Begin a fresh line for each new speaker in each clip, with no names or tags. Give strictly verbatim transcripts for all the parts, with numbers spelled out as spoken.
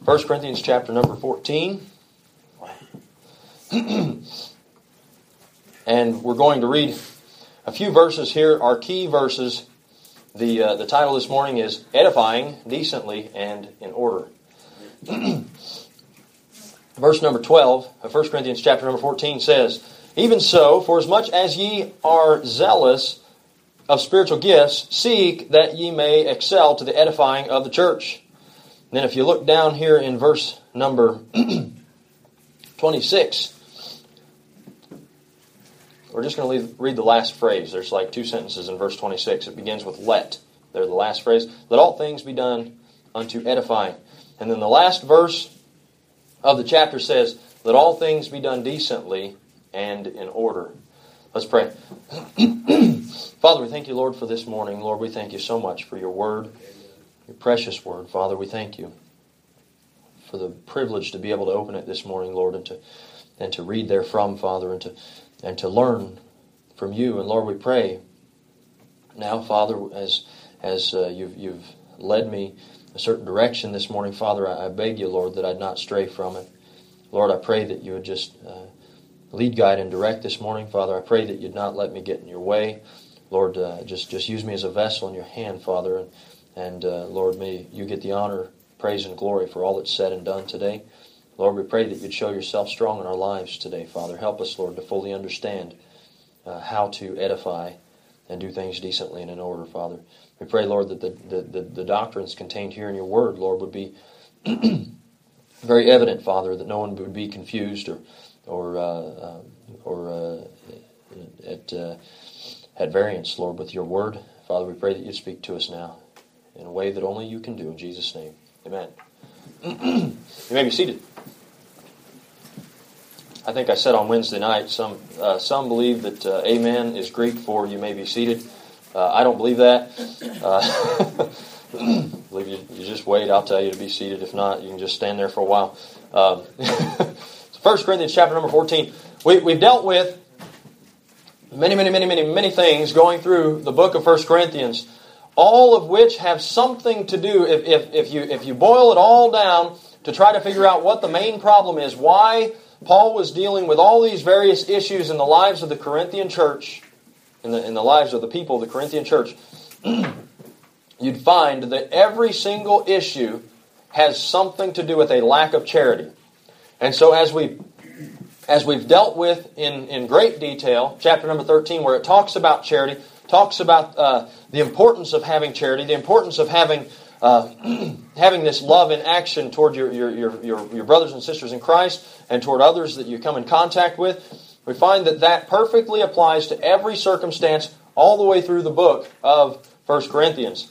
First Corinthians chapter number fourteen. And we're going to read a few verses here, our key verses. The uh, the title this morning is Edifying Decently and in Order. Verse number twelve of First Corinthians chapter number fourteen says, "Even so, for as much as ye are zealous of spiritual gifts, seek that ye may excel to the edifying of the church." And then if you look down here in verse number twenty-six, we're just going to read the last phrase. There's like two sentences in verse twenty-six. It begins with let. They're the last phrase. "Let all things be done unto edifying." And then the last verse of the chapter says, "Let all things be done decently and in order." Let's pray. Father, we thank you, Lord, for this morning. Lord, we thank you so much for your word, your precious word. Father, we thank you for the privilege to be able to open it this morning, Lord, and to and to read therefrom, Father, and to and to learn from you. And Lord, we pray now, Father, as as uh, you've you've led me a certain direction this morning, Father, I, I beg you, Lord, that I'd not stray from it. Lord, I pray that you would just uh, lead, guide, and direct this morning, Father. I pray that you'd not let me get in your way. Lord, uh, just just use me as a vessel in your hand, Father, and and uh, Lord, may you get the honor, praise, and glory for all that's said and done today. Lord, we pray that you'd show yourself strong in our lives today, Father. Help us, Lord, to fully understand uh, how to edify and do things decently and in order, Father. We pray, Lord, that the, the, the, the doctrines contained here in your word, Lord, would be very evident, Father, that no one would be confused or or uh, uh, or uh, at uh, at variance, Lord, with your word. Father, we pray that you'd speak to us now in a way that only you can do. In Jesus' name, amen. You may be seated. I think I said on Wednesday night, some uh, some believe that uh, amen is Greek for you may be seated. Uh, I don't believe that. Uh, I believe you, you just wait. I'll tell you to be seated. If not, you can just stand there for a while. Um, so First Corinthians chapter number fourteen. We, we've dealt with many, many, many, many, many things going through the book of First Corinthians, all of which have something to do, if, if, if you if you boil it all down to try to figure out what the main problem is, why Paul was dealing with all these various issues in the lives of the Corinthian church, in the, in the lives of the people of the Corinthian church, you'd find that every single issue has something to do with a lack of charity. And so as we as we've dealt with in, in great detail, chapter number thirteen, where it talks about charity, talks about uh, the importance of having charity, the importance of having uh, having this love in action toward your, your, your, your, your brothers and sisters in Christ and toward others that you come in contact with. We find that that perfectly applies to every circumstance all the way through the book of First Corinthians.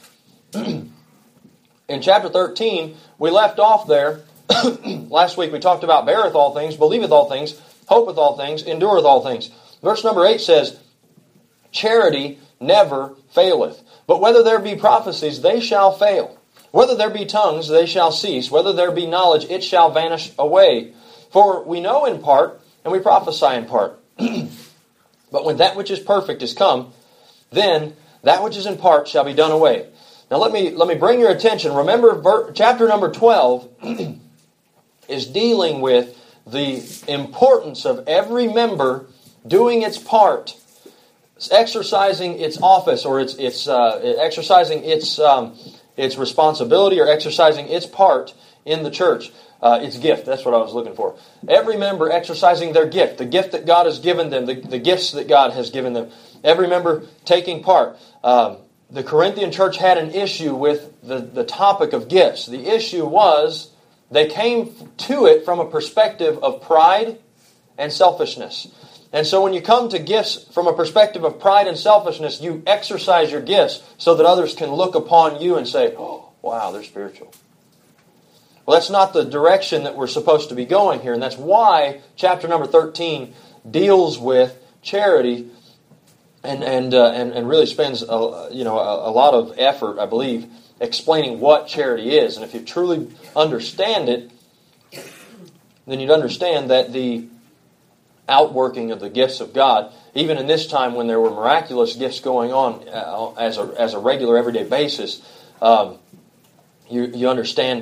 In chapter thirteen, we left off there. Last week we talked about beareth all things, believeth all things, hopeth all things, endureth all things. Verse number eight says, "Charity never faileth. But whether there be prophecies, they shall fail. Whether there be tongues, they shall cease. Whether there be knowledge, it shall vanish away. For we know in part, and we prophesy in part. But when that which is perfect is come, then that which is in part shall be done away." Now let me let me bring your attention. Remember, ver, chapter number twelve is dealing with the importance of every member doing its part, exercising its office, or its its uh, exercising its um, its responsibility, or exercising its part in the church. Uh, its gift, that's what I was looking for. Every member exercising their gift, the gift that God has given them, the, the gifts that God has given them. Every member taking part. Um, the Corinthian church had an issue with the, the topic of gifts. The issue was they came to it from a perspective of pride and selfishness. And so when you come to gifts from a perspective of pride and selfishness, you exercise your gifts so that others can look upon you and say, "Oh, wow, they're spiritual." Well, that's not the direction that we're supposed to be going here. And that's why chapter number thirteen deals with charity and and uh, and, and really spends a, you know a, a lot of effort, I believe, explaining what charity is. And if you truly understand it, then you'd understand that the outworking of the gifts of God, even in this time when there were miraculous gifts going on uh, as a as a regular everyday basis, um, you you understand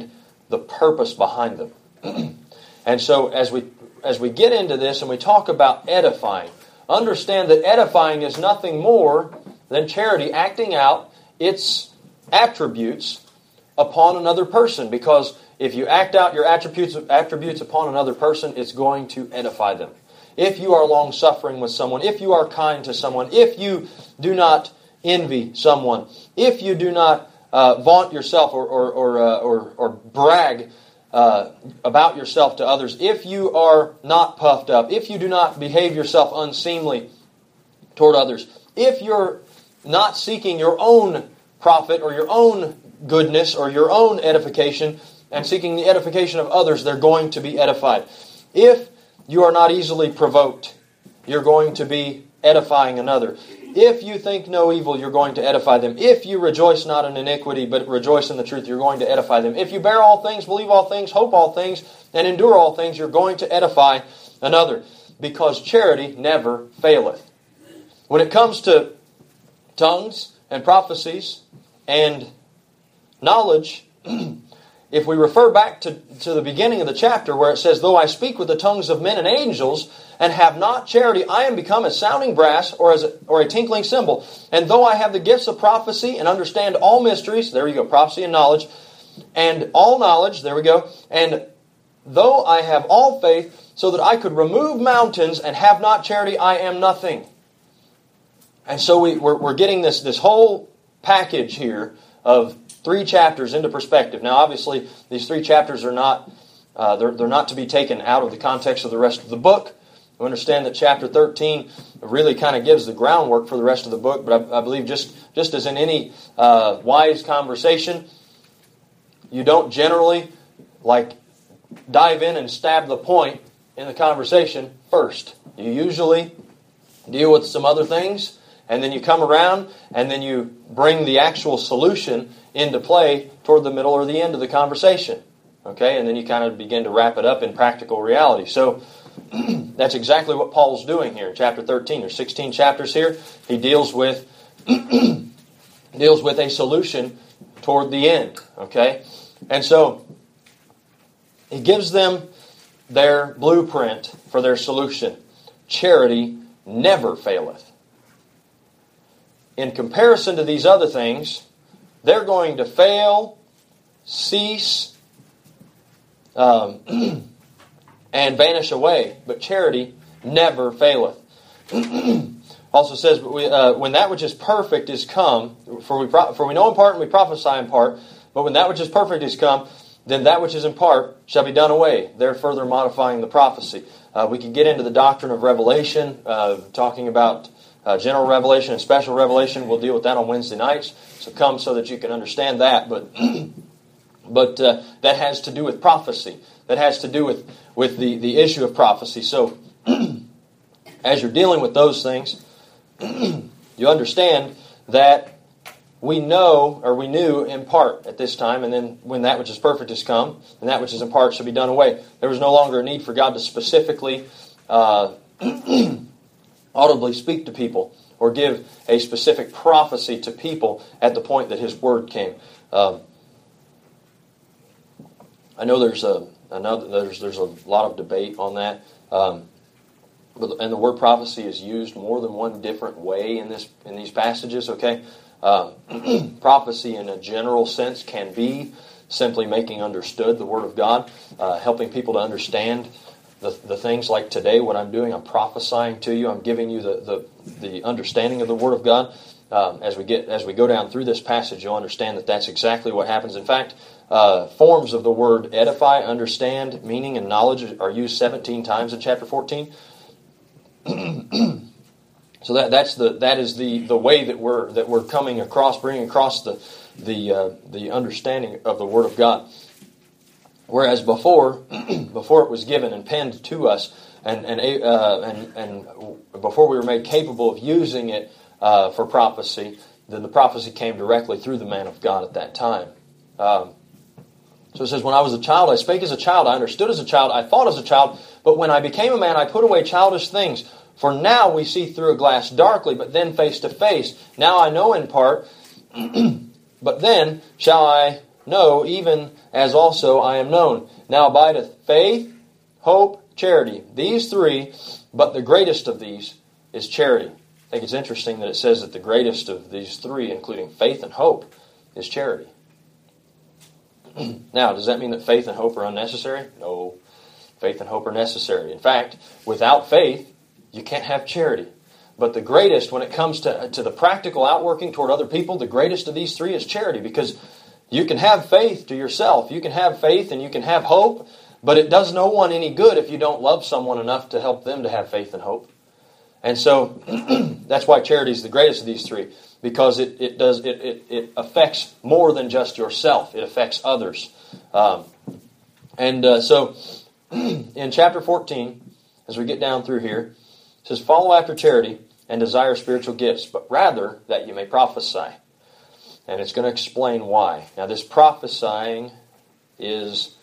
the purpose behind them. And so as we as we get into this and we talk about edifying, understand that edifying is nothing more than charity acting out its attributes upon another person. Because if you act out your attributes attributes upon another person, it's going to edify them. If you are long-suffering with someone, if you are kind to someone, if you do not envy someone, if you do not uh, vaunt yourself or or or, uh, or, or brag uh, about yourself to others, if you are not puffed up, if you do not behave yourself unseemly toward others, if you're not seeking your own profit or your own goodness or your own edification and seeking the edification of others, they're going to be edified. If you are not easily provoked, you're going to be edifying another. If you think no evil, you're going to edify them. If you rejoice not in iniquity, but rejoice in the truth, you're going to edify them. If you bear all things, believe all things, hope all things, and endure all things, you're going to edify another. Because charity never faileth. When it comes to tongues and prophecies and knowledge, if we refer back to, to the beginning of the chapter where it says, though I speak with the tongues of men and angels and have not charity, I am become as sounding brass or as a, or a tinkling cymbal. And though I have the gifts of prophecy and understand all mysteries, there we go, prophecy and knowledge, and all knowledge, there we go, and though I have all faith so that I could remove mountains and have not charity, I am nothing. And so we, we're, we're getting this, this whole package here of three chapters into perspective. Now, obviously, these three chapters are not uh, they're, they're not to be taken out of the context of the rest of the book. We understand that chapter thirteen really kind of gives the groundwork for the rest of the book, but I, I believe just, just as in any uh, wise conversation, you don't generally like dive in and stab the point in the conversation first. You usually deal with some other things, and then you come around, and then you bring the actual solution into play toward the middle or the end of the conversation. Okay, and then you kind of begin to wrap it up in practical reality. So that's exactly what Paul's doing here in chapter thirteen. There's sixteen chapters here. He deals with deals with a solution toward the end. Okay, and so he gives them their blueprint for their solution. Charity never faileth. In comparison to these other things, they're going to fail, cease, um, and vanish away. But charity never faileth. Also says, uh, when that which is perfect is come, for we, pro- for we know in part and we prophesy in part, but when that which is perfect is come, then that which is in part shall be done away. They're further modifying the prophecy. Uh, we can get into the doctrine of revelation, uh, talking about Uh, general revelation and special revelation. We'll deal with that on Wednesday nights. So come so that you can understand that. But but uh, that has to do with prophecy. That has to do with, with the, the issue of prophecy. So as you're dealing with those things, you understand that we know, or we knew in part at this time, and then when that which is perfect is come, and that which is in part shall be done away. There was no longer a need for God to specifically Uh, audibly speak to people or give a specific prophecy to people at the point that His Word came. Um, I know there's a another there's there's a lot of debate on that, um, but and the word prophecy is used more than one different way in this in these passages. Okay, um, prophecy in a general sense can be simply making understood the Word of God, uh, helping people to understand The, the things like today, what I'm doing, I'm prophesying to you. I'm giving you the the, the understanding of the Word of God. Um, as we get as we go down through this passage, you'll understand that that's exactly what happens. In fact, uh, forms of the word edify, understand, meaning, and knowledge are used seventeen times in chapter fourteen. So that that's the that is the, the way that we're that we're coming across, bringing across the the uh, the understanding of the Word of God. Whereas before, before it was given and penned to us, and and uh, and and before we were made capable of using it uh, for prophecy, then the prophecy came directly through the man of God at that time. Um, so it says, "When I was a child, I spake as a child; I understood as a child; I thought as a child. But when I became a man, I put away childish things. For now we see through a glass darkly, but then face to face. Now I know in part, but then shall I know, even as also I am known. Now abideth faith, hope, charity. These three, but the greatest of these is charity. I think it's interesting that it says that the greatest of these three, including faith and hope, is charity. Now, does that mean that faith and hope are unnecessary? No. Faith and hope are necessary. In fact, without faith, you can't have charity. But the greatest, when it comes to, to the practical outworking toward other people, the greatest of these three is charity. Because you can have faith to yourself. You can have faith and you can have hope. But it does no one any good if you don't love someone enough to help them to have faith and hope. And so, that's why charity is the greatest of these three. Because it, it does it, it, it affects more than just yourself. It affects others. Um, and uh, so, in chapter fourteen, as we get down through here, it says, follow after charity and desire spiritual gifts, but rather that you may prophesy. And it's going to explain why. Now, this prophesying is,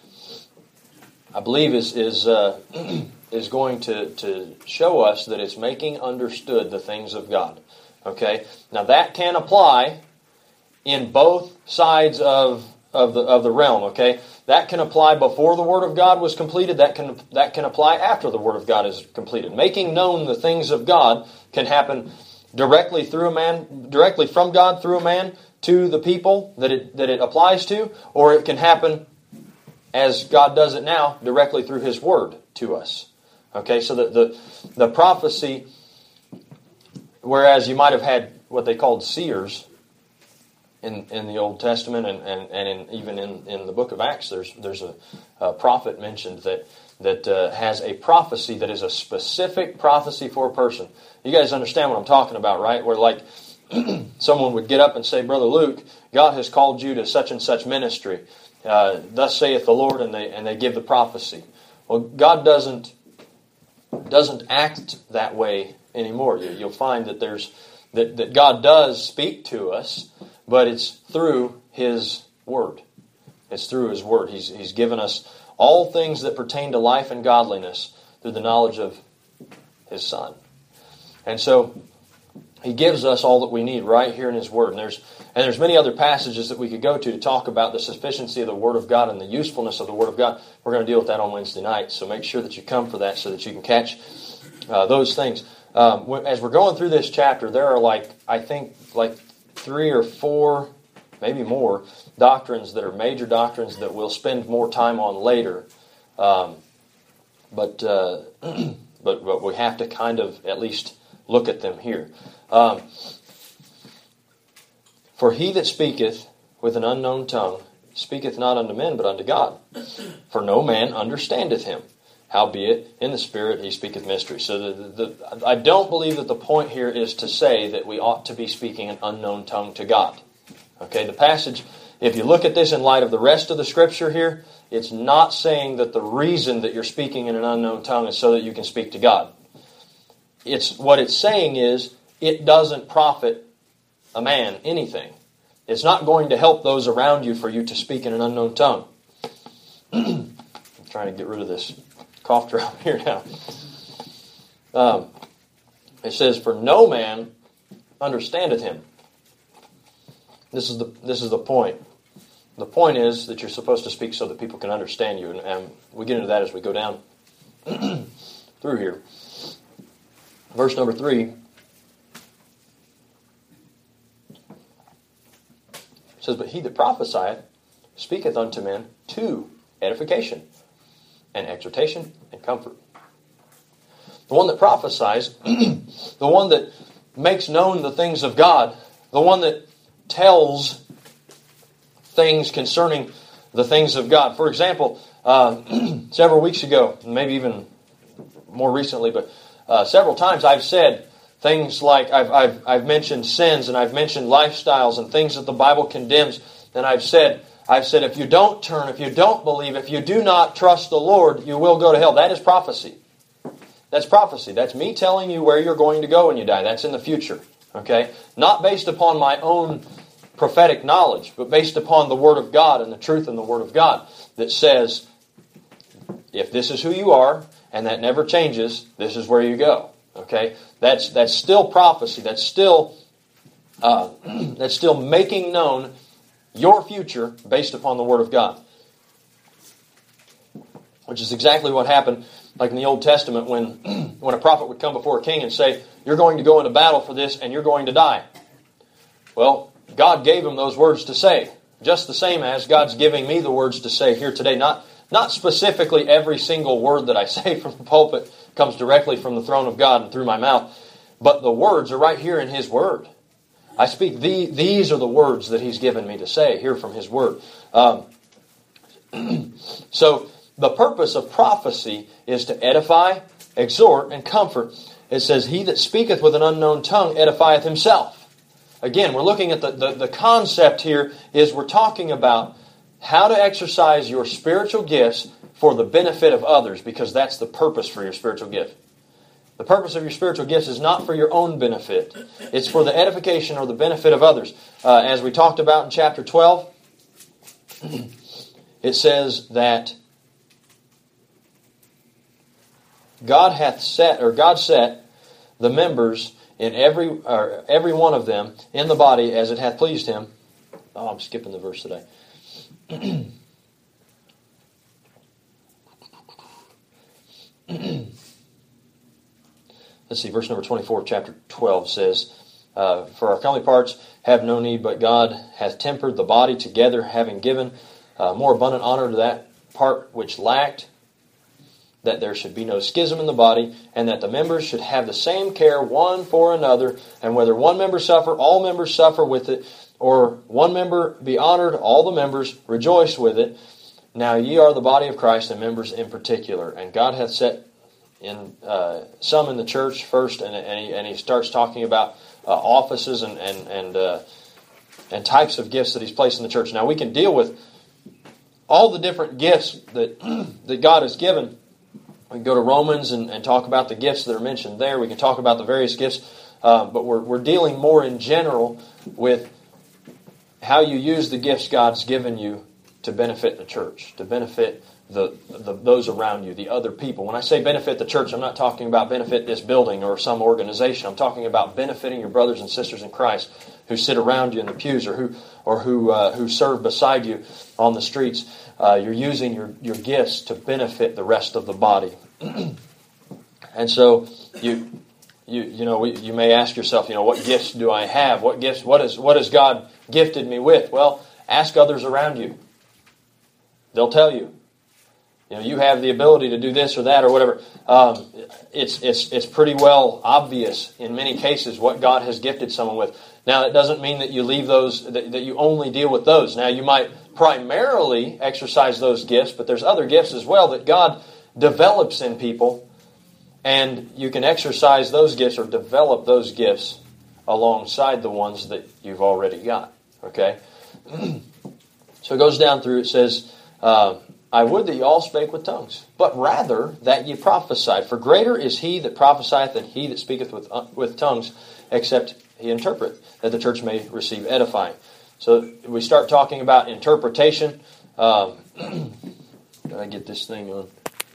I believe, is is uh, is going to, to show us that it's making understood the things of God. Okay? Now, that can apply in both sides of of the of the realm. Okay? That can apply before the Word of God was completed. That can that can apply after the Word of God is completed. Making known the things of God can happen directly through a man, directly from God through a man to the people that it that it applies to, or it can happen as God does it now, directly through His Word to us. Okay, so the the, the prophecy, whereas you might have had what they called seers in in the Old Testament, and, and, and in, even in, in the book of Acts, there's there's a, a prophet mentioned that that uh, has a prophecy that is a specific prophecy for a person. You guys understand what I'm talking about, right? Where like someone would get up and say, Brother Luke, God has called you to such and such ministry. Uh, thus saith the Lord, and they and they give the prophecy. Well, God doesn't doesn't act that way anymore. You, you'll find that there's that, that God does speak to us, but it's through His Word. It's through His Word. He's He's given us all things that pertain to life and godliness through the knowledge of His Son. And so He gives us all that we need right here in His Word. And there's and there's many other passages that we could go to to talk about the sufficiency of the Word of God and the usefulness of the Word of God. We're going to deal with that on Wednesday night. So make sure that you come for that so that you can catch uh, those things. Um, as we're going through this chapter, there are like, I think, like three or four, maybe more, doctrines that are major doctrines that we'll spend more time on later. Um, but, uh, but but we have to kind of at least look at them here. Um, For he that speaketh with an unknown tongue speaketh not unto men, but unto God. For no man understandeth him. Howbeit, in the Spirit he speaketh mysteries. So the, the, the, I don't believe that the point here is to say that we ought to be speaking an unknown tongue to God. Okay, the passage, if you look at this in light of the rest of the Scripture here, it's not saying that the reason that you're speaking in an unknown tongue is so that you can speak to God. It's what it's saying is, it doesn't profit a man anything. It's not going to help those around you for you to speak in an unknown tongue. I'm trying to get rid of this cough drop here now. Um, it says, "For no man understandeth him." This is the this is the point. The point is that you're supposed to speak so that people can understand you, and, and we get into that as we go down through here. Verse number three. It says, "But he that prophesieth speaketh unto men to edification and exhortation and comfort." The one that prophesies, the one that makes known the things of God, the one that tells things concerning the things of God. For example, uh, several weeks ago, maybe even more recently, but uh, several times I've said things like, I've, I've, I've mentioned sins and I've mentioned lifestyles and things that the Bible condemns. And I've said, I've said, if you don't turn, if you don't believe, if you do not trust the Lord, you will go to hell. That is prophecy. That's prophecy. That's me telling you where you're going to go when you die. That's in the future. Okay? Not based upon my own prophetic knowledge, but based upon the Word of God and the truth in the Word of God that says, if this is who you are, and that never changes, this is where you go. Okay? That's that's still prophecy. That's still uh, that's still making known your future based upon the Word of God. Which is exactly what happened, like in the Old Testament, when, when a prophet would come before a king and say, you're going to go into battle for this and you're going to die. Well, God gave him those words to say. Just the same as God's giving me the words to say here today. Not, not specifically every single word that I say from the pulpit comes directly from the throne of God and through my mouth. But the words are right here in His Word. I speak, the, these are the words that He's given me to say here from His Word. Um, so, the purpose of prophecy is to edify, exhort, and comfort. It says, he that speaketh with an unknown tongue edifieth himself. Again, we're looking at the, the, the concept here is we're talking about how to exercise your spiritual gifts for the benefit of others, because that's the purpose for your spiritual gift. The purpose of your spiritual gifts is not for your own benefit. It's for the edification or the benefit of others. Uh, as we talked about in chapter twelve, it says that God hath set, or God set the members in every, or every one of them in the body as it hath pleased Him. Oh, I'm skipping the verse today. Let's see, verse number twenty-four of chapter twelve says, uh, For our comely parts have no need, but God hath tempered the body together, having given uh, more abundant honor to that part which lacked, that there should be no schism in the body, and that the members should have the same care one for another, and whether one member suffer, all members suffer with it, or one member be honored, all the members rejoice with it. Now ye are the body of Christ, and members in particular. And God hath set in uh, some in the church first, and, and, he, and he starts talking about uh, offices and and and, uh, and types of gifts that He's placed in the church. Now we can deal with all the different gifts that that God has given. We can go to Romans and, and talk about the gifts that are mentioned there. We can talk about the various gifts, uh, but we're we're dealing more in general with how you use the gifts God's given you to benefit the church, to benefit the, the those around you, the other people. When I say benefit the church, I'm not talking about benefit this building or some organization. I'm talking about benefiting your brothers and sisters in Christ who sit around you in the pews, or who or who uh, who serve beside you on the streets. Uh, you're using your, your gifts to benefit the rest of the body. And so you you you know we, you may ask yourself, you know, what gifts do I have? What gifts? What is what has God gifted me with? Well, ask others around you. They'll tell you. You know, you have the ability to do this or that or whatever. Um, it's it's it's pretty well obvious in many cases what God has gifted someone with. Now, that doesn't mean that you leave those, that, that you only deal with those. Now, you might primarily exercise those gifts, but there's other gifts as well that God develops in people, and you can exercise those gifts or develop those gifts alongside the ones that you've already got. Okay? So it goes down through, it says, uh, I would that ye all spake with tongues, but rather that ye prophesied. For greater is he that prophesieth than he that speaketh with uh, with tongues, except he interpret, that the church may receive edifying. So we start talking about interpretation. Um, did I get this thing on?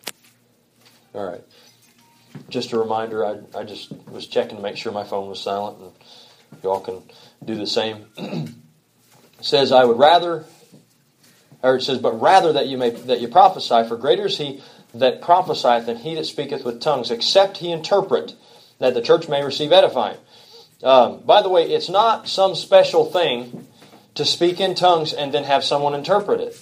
All right. Just a reminder, I, I just was checking to make sure my phone was silent, and you all can do the same. It says, I would rather... Or it says, but rather that you may that you prophesy, for greater is he that prophesieth than he that speaketh with tongues, except he interpret, that the church may receive edifying. Um, by the way, it's not some special thing to speak in tongues and then have someone interpret it.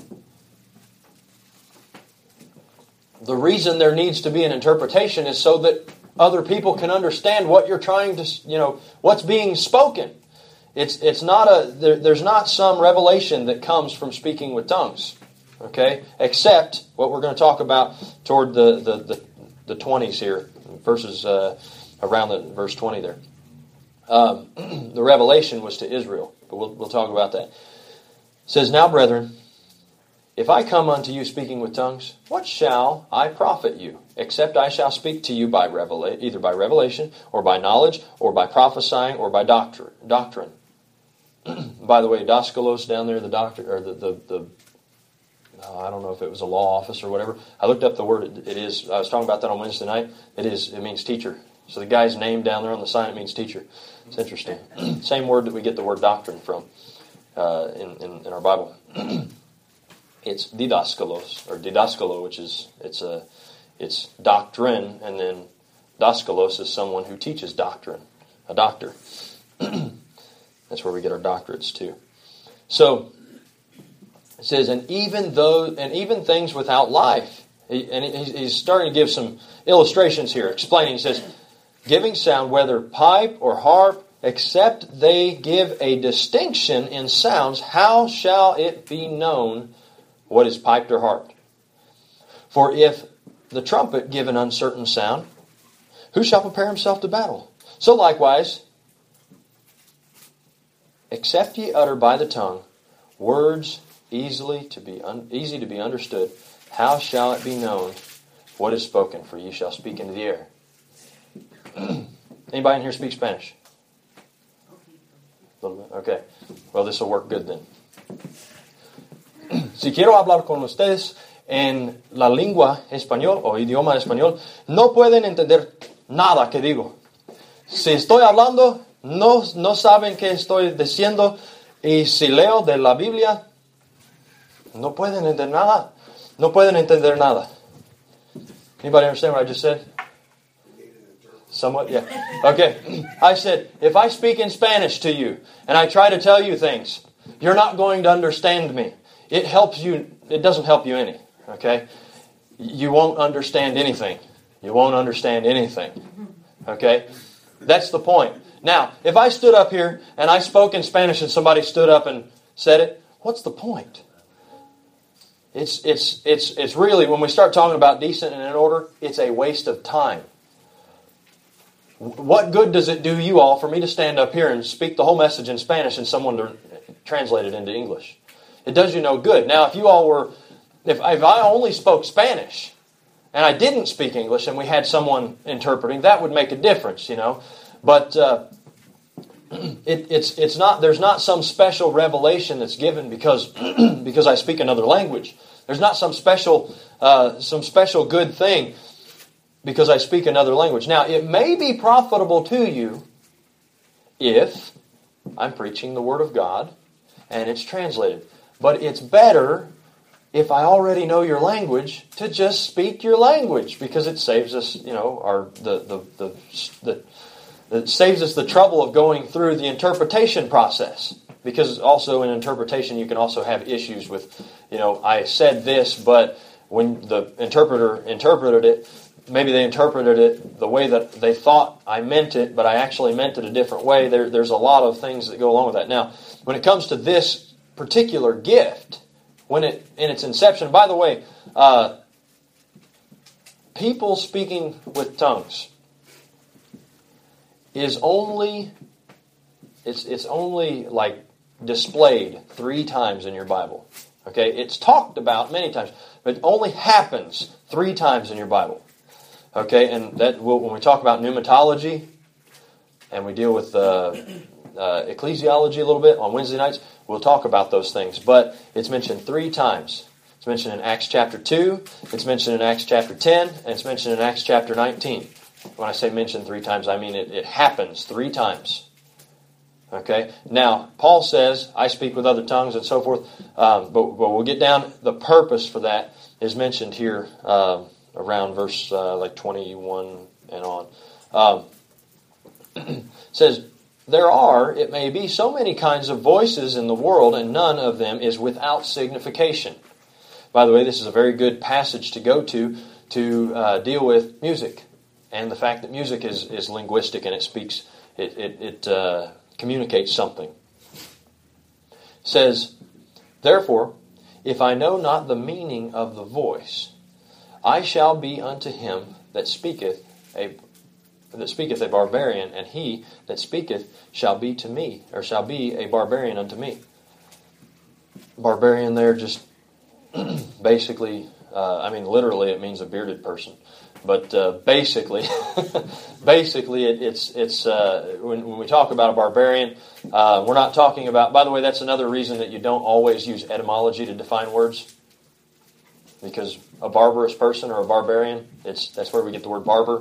The reason there needs to be an interpretation is so that other people can understand what you're trying to, you know, what's being spoken. It's it's not a there, there's not some revelation that comes from speaking with tongues, okay? Except what we're going to talk about toward the the the, the twenties here, verses uh, around the verse twenty there. Um, the revelation was to Israel, but we'll we'll talk about that. It says, now, brethren, if I come unto you speaking with tongues, what shall I profit you, except I shall speak to you by revela- either by revelation, or by knowledge, or by prophesying, or by doctrine? Doctrine. By the way, Daskalos down there, the doctor, or the the, the oh, I don't know if it was a law office or whatever. I looked up the word. It, it is. I was talking about that on Wednesday night. It is. It means teacher. So the guy's name down there on the sign, it means teacher. It's interesting. Same word that we get the word doctrine from. uh, in, in, in our Bible. It's didaskalos, or didaskalo, which is, it's a, it's doctrine, and then daskalos is someone who teaches doctrine, a doctor. That's where we get our doctorates too. So, it says, and even though, and even things without life, he, and he's starting to give some illustrations here, explaining, he says, giving sound, whether pipe or harp, except they give a distinction in sounds, how shall it be known what is piped or harped? For if the trumpet give an uncertain sound, who shall prepare himself to battle? So likewise, except ye utter by the tongue words easily to be un- easy to be understood, how shall it be known what is spoken? For ye shall speak into the air. Anybody in here speak Spanish? A little bit. Okay. Well, this will work good then. Si quiero hablar con ustedes en la lengua español o idioma español, no pueden entender nada que digo. Si estoy hablando, no, no saben qué estoy diciendo. Y si leo de la Biblia, no pueden entender nada. No pueden entender nada. Anybody understand what I just said? Somewhat, yeah. Okay. I said, if I speak in Spanish to you and I try to tell you things, you're not going to understand me. It helps you, it doesn't help you any. Okay? You won't understand anything. You won't understand anything. Okay? That's the point. Now, if I stood up here and I spoke in Spanish and somebody stood up and said it, what's the point? It's it's it's it's really, when we start talking about decent and in order, it's a waste of time. What good does it do you all for me to stand up here and speak the whole message in Spanish and someone to translate it into English? It does you no good. Now, if you all were, if, if I only spoke Spanish and I didn't speak English and we had someone interpreting, that would make a difference, you know. But uh, it, it's it's not. There's not some special revelation that's given because because I speak another language. There's not some special uh, some special good thing because I speak another language. Now, it may be profitable to you if I'm preaching the Word of God and it's translated. But it's better if I already know your language to just speak your language, because it saves us, you know, our the the the, the it saves us the trouble of going through the interpretation process. Because also in interpretation you can also have issues with, you know, I said this, but when the interpreter interpreted it, maybe they interpreted it the way that they thought I meant it, but I actually meant it a different way. There, there's a lot of things that go along with that. Now, when it comes to this particular gift, when it in its inception, by the way, uh, people speaking with tongues is only it's it's only like displayed three times in your Bible. Okay, it's talked about many times, but it only happens three times in your Bible. Okay, and that will, when we talk about pneumatology and we deal with uh, uh, ecclesiology a little bit on Wednesday nights, we'll talk about those things. But it's mentioned three times. It's mentioned in Acts chapter two, it's mentioned in Acts chapter ten, and it's mentioned in Acts chapter nineteen. When I say mentioned three times, I mean it, it happens three times. Okay. Now, Paul says, I speak with other tongues and so forth, um, but, but we'll get down. The purpose for that is mentioned here um, around verse uh, like twenty-one and on. Um, it says, there are, it may be, so many kinds of voices in the world, and none of them is without signification. By the way, this is a very good passage to go to to uh, deal with music and the fact that music is, is linguistic and it speaks, it, it, it uh, communicates something. It says, therefore, if I know not the meaning of the voice, I shall be unto him that speaketh a that speaketh a barbarian, and he that speaketh shall be to me, or shall be a barbarian unto me. Barbarian there just basically, uh, I mean literally it means a bearded person. But uh, basically, basically, it, it's it's uh, when, when we talk about a barbarian, uh, we're not talking about. By the way, that's another reason that you don't always use etymology to define words, because a barbarous person or a barbarian, it's that's where we get the word barber.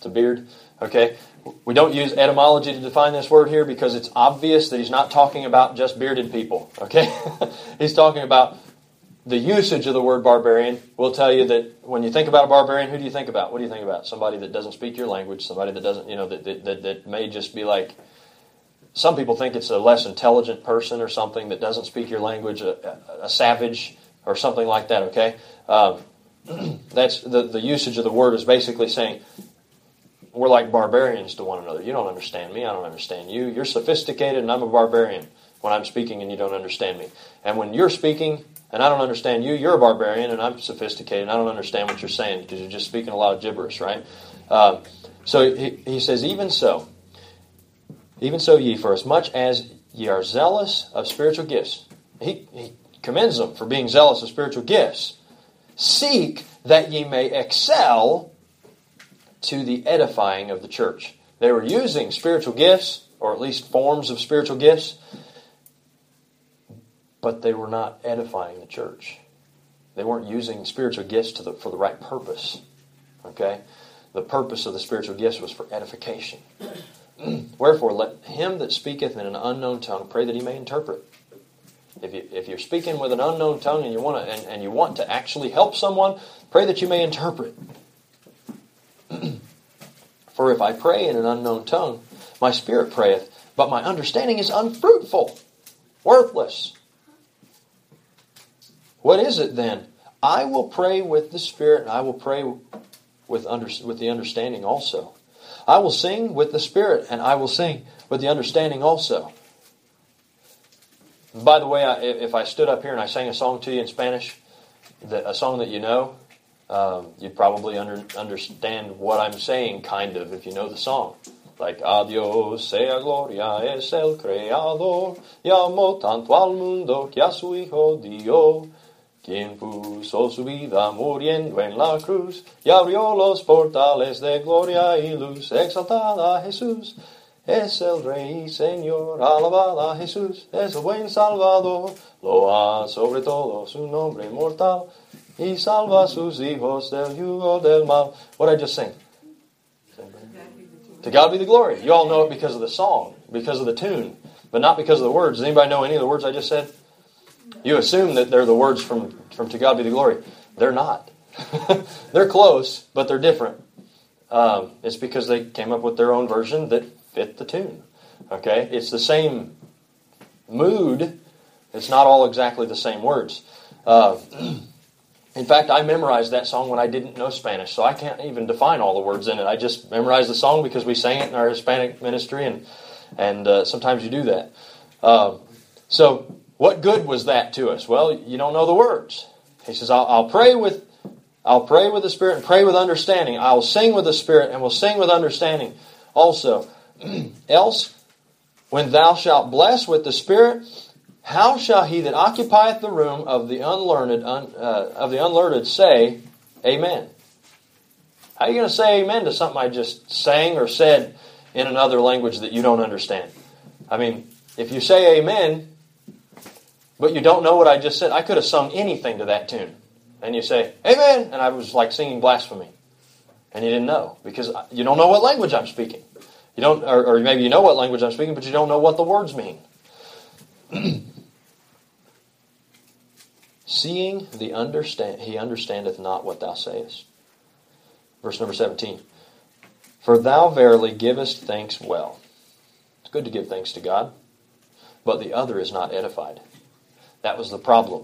It's a beard. Okay? We don't use etymology to define this word here because it's obvious that he's not talking about just bearded people. Okay? He's talking about the usage of the word barbarian. Will tell you that when you think about a barbarian, who do you think about? What do you think about? Somebody that doesn't speak your language, somebody that doesn't, you know, that that, that, that may just be like, some people think it's a less intelligent person or something that doesn't speak your language, a, a, a savage or something like that, okay? Um, that's the, the usage of the word is basically saying, we're like barbarians to one another. You don't understand me, I don't understand you. You're sophisticated and I'm a barbarian when I'm speaking and you don't understand me. And when you're speaking and I don't understand you, you're a barbarian and I'm sophisticated and I don't understand what you're saying because you're just speaking a lot of gibberish, right? Uh, so he, he says, even so, even so ye, for as much as ye are zealous of spiritual gifts. He, he commends them for being zealous of spiritual gifts. Seek that ye may excel to the edifying of the church. They were using spiritual gifts, or at least forms of spiritual gifts, but they were not edifying the church. They weren't using spiritual gifts to the, for the right purpose. Okay? The purpose of the spiritual gifts was for edification. Wherefore, let him that speaketh in an unknown tongue pray that he may interpret. If you if you're speaking with an unknown tongue and you want to and, and you want to actually help someone, pray that you may interpret. For if I pray in an unknown tongue, my spirit prayeth, but my understanding is unfruitful, worthless. What is it then? I will pray with the Spirit, and I will pray with under, with the understanding also. I will sing with the Spirit, and I will sing with the understanding also. By the way, I, if I stood up here and I sang a song to you in Spanish, the, a song that you know, um, you'd probably under, understand what I'm saying, kind of, if you know the song. Like, a Dios sea gloria, es el creador, y amó tanto al mundo que a su Hijo dio, quien puso su vida muriendo en la cruz, y abrió los portales de gloria y luz. Exaltada a Jesús, es el Rey y Señor, alabada a Jesús, es el buen Salvador, loa sobre todo su nombre mortal, y salva a sus hijos del yugo del mal. What did I just sing? To God be the glory. You all know it because of the song, because of the tune, but not because of the words. Does anybody know any of the words I just said? You assume that they're the words from, from To God be the glory. They're not. They're close, but they're different. Um, it's because they came up with their own version that fit the tune. Okay? It's the same mood. It's not all exactly the same words. Uh, in fact, I memorized that song when I didn't know Spanish, so I can't even define all the words in it. I just memorized the song because we sang it in our Hispanic ministry, and and uh, sometimes you do that. Uh, so, what good was that to us? Well, you don't know the words. He says, I'll, I'll pray with I'll pray with the Spirit and pray with understanding. I'll sing with the Spirit and will sing with understanding also. Else, when thou shalt bless with the Spirit, how shall he that occupieth the room of the unlearned un, uh, of the unlearned say, Amen? How are you going to say amen to something I just sang or said in another language that you don't understand? I mean, if you say amen, but you don't know what I just said, I could have sung anything to that tune. And you say, amen, and I was like singing blasphemy. And you didn't know, because you don't know what language I'm speaking. You don't, or, or maybe you know what language I'm speaking, but you don't know what the words mean. Seeing the understand, he understandeth not what thou sayest. Verse number seventeen. For thou verily givest thanks well. It's good to give thanks to God, but the other is not edified. That was the problem.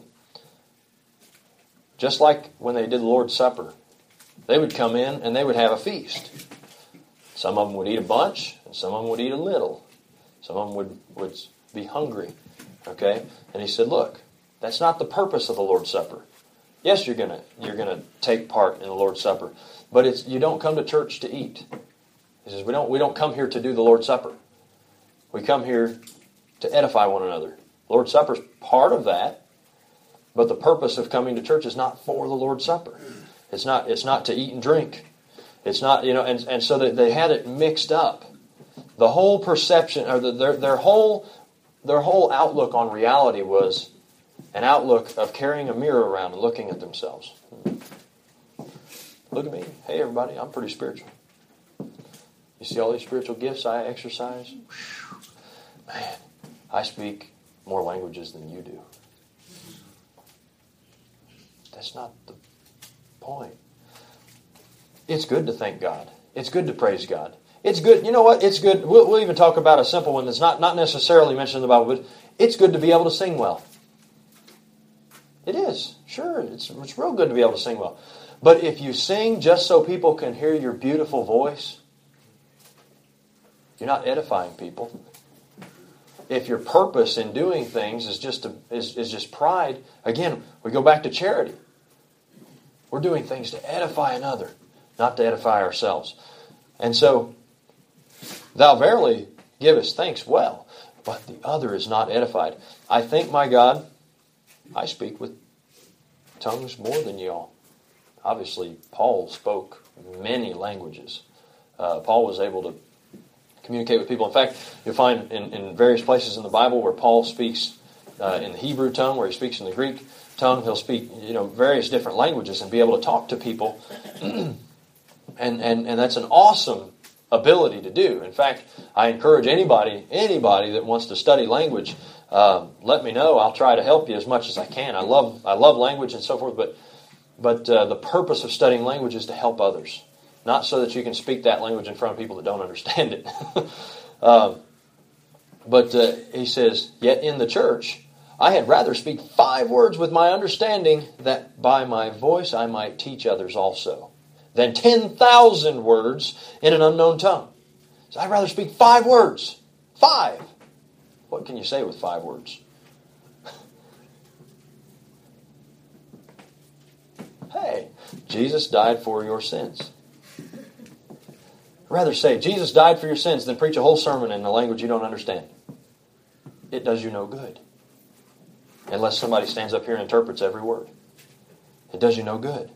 Just like when they did the Lord's Supper, they would come in and they would have a feast. Some of them would eat a bunch, and some of them would eat a little. Some of them would, would be hungry. Okay? And he said, look, that's not the purpose of the Lord's Supper. Yes, you're gonna you're gonna take part in the Lord's Supper, but it's you don't come to church to eat. He says we don't we don't come here to do the Lord's Supper. We come here to edify one another. Lord's Supper is part of that, but the purpose of coming to church is not for the Lord's Supper. It's not it's not to eat and drink. It's not you know and and so that they had it mixed up. The whole perception or the, their their whole their whole outlook on reality was an outlook of carrying a mirror around and looking at themselves. Look at me. Hey, everybody, I'm pretty spiritual. You see all these spiritual gifts I exercise? Whew. Man, I speak more languages than you do. That's not the point. It's good to thank God. It's good to praise God. It's good. You know what? It's good. We'll, we'll even talk about a simple one that's not, not necessarily mentioned in the Bible, but it's good to be able to sing well. It is. Sure. It's, it's real good to be able to sing well. But if you sing just so people can hear your beautiful voice, you're not edifying people. If your purpose in doing things is just to, is, is just pride, again, we go back to charity. We're doing things to edify another, not to edify ourselves. And so, thou verily givest thanks well, but the other is not edified. I thank my God, I speak with tongues more than you all. Obviously, Paul spoke many languages. Uh, Paul was able to communicate with people. In fact, you'll find in, in various places in the Bible where Paul speaks uh, in the Hebrew tongue, where he speaks in the Greek tongue. He'll speak, you know, various different languages and be able to talk to people. and, and, and that's an awesome ability to do. In fact, I encourage anybody, anybody that wants to study language, um, let me know. I'll try to help you as much as I can. I love, I love language and so forth, but But uh, the purpose of studying language is to help others. Not so that you can speak that language in front of people that don't understand it. um, but uh, he says, yet in the church, I had rather speak five words with my understanding, that by my voice I might teach others also, than ten thousand words in an unknown tongue. So I'd rather speak five words. Five. What can you say with five words? Hey, Jesus died for your sins. I'd rather say, Jesus died for your sins than preach a whole sermon in a language you don't understand. It does you no good. Unless somebody stands up here and interprets every word. It does you no good.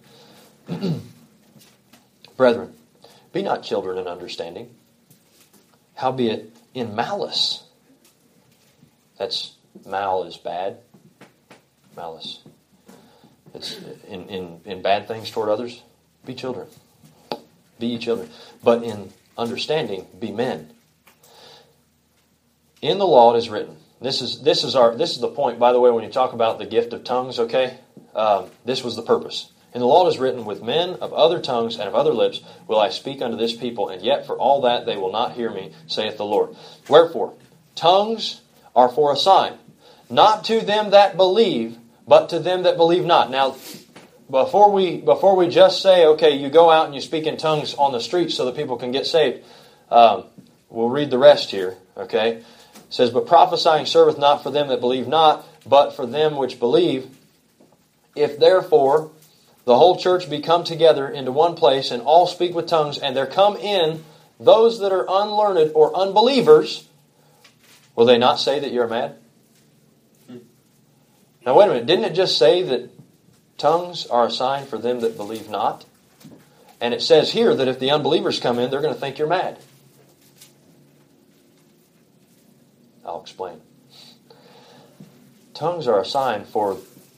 Brethren, be not children in understanding, howbeit in malice. That's, mal is bad. Malice. It's in, in, in bad things toward others, be children. Be ye children. But in understanding, be men. In the law it is written. This is this is our this is the point, by the way, when you talk about the gift of tongues, okay? Um, this was the purpose. In the law it is written, with men of other tongues and of other lips will I speak unto this people, and yet for all that they will not hear me, saith the Lord. Wherefore, tongues are for a sign, not to them that believe, but to them that believe not. Now, before we before we just say, okay, you go out and you speak in tongues on the streets so that people can get saved, um, we'll read the rest here, okay? It says, but prophesying serveth not for them that believe not, but for them which believe. If therefore the whole church be come together into one place, and all speak with tongues, and there come in those that are unlearned or unbelievers, will they not say that you're mad? Now wait a minute, didn't it just say that tongues are a sign for them that believe not? And it says here that if the unbelievers come in, they're going to think you're mad. I'll explain. Tongues are a sign for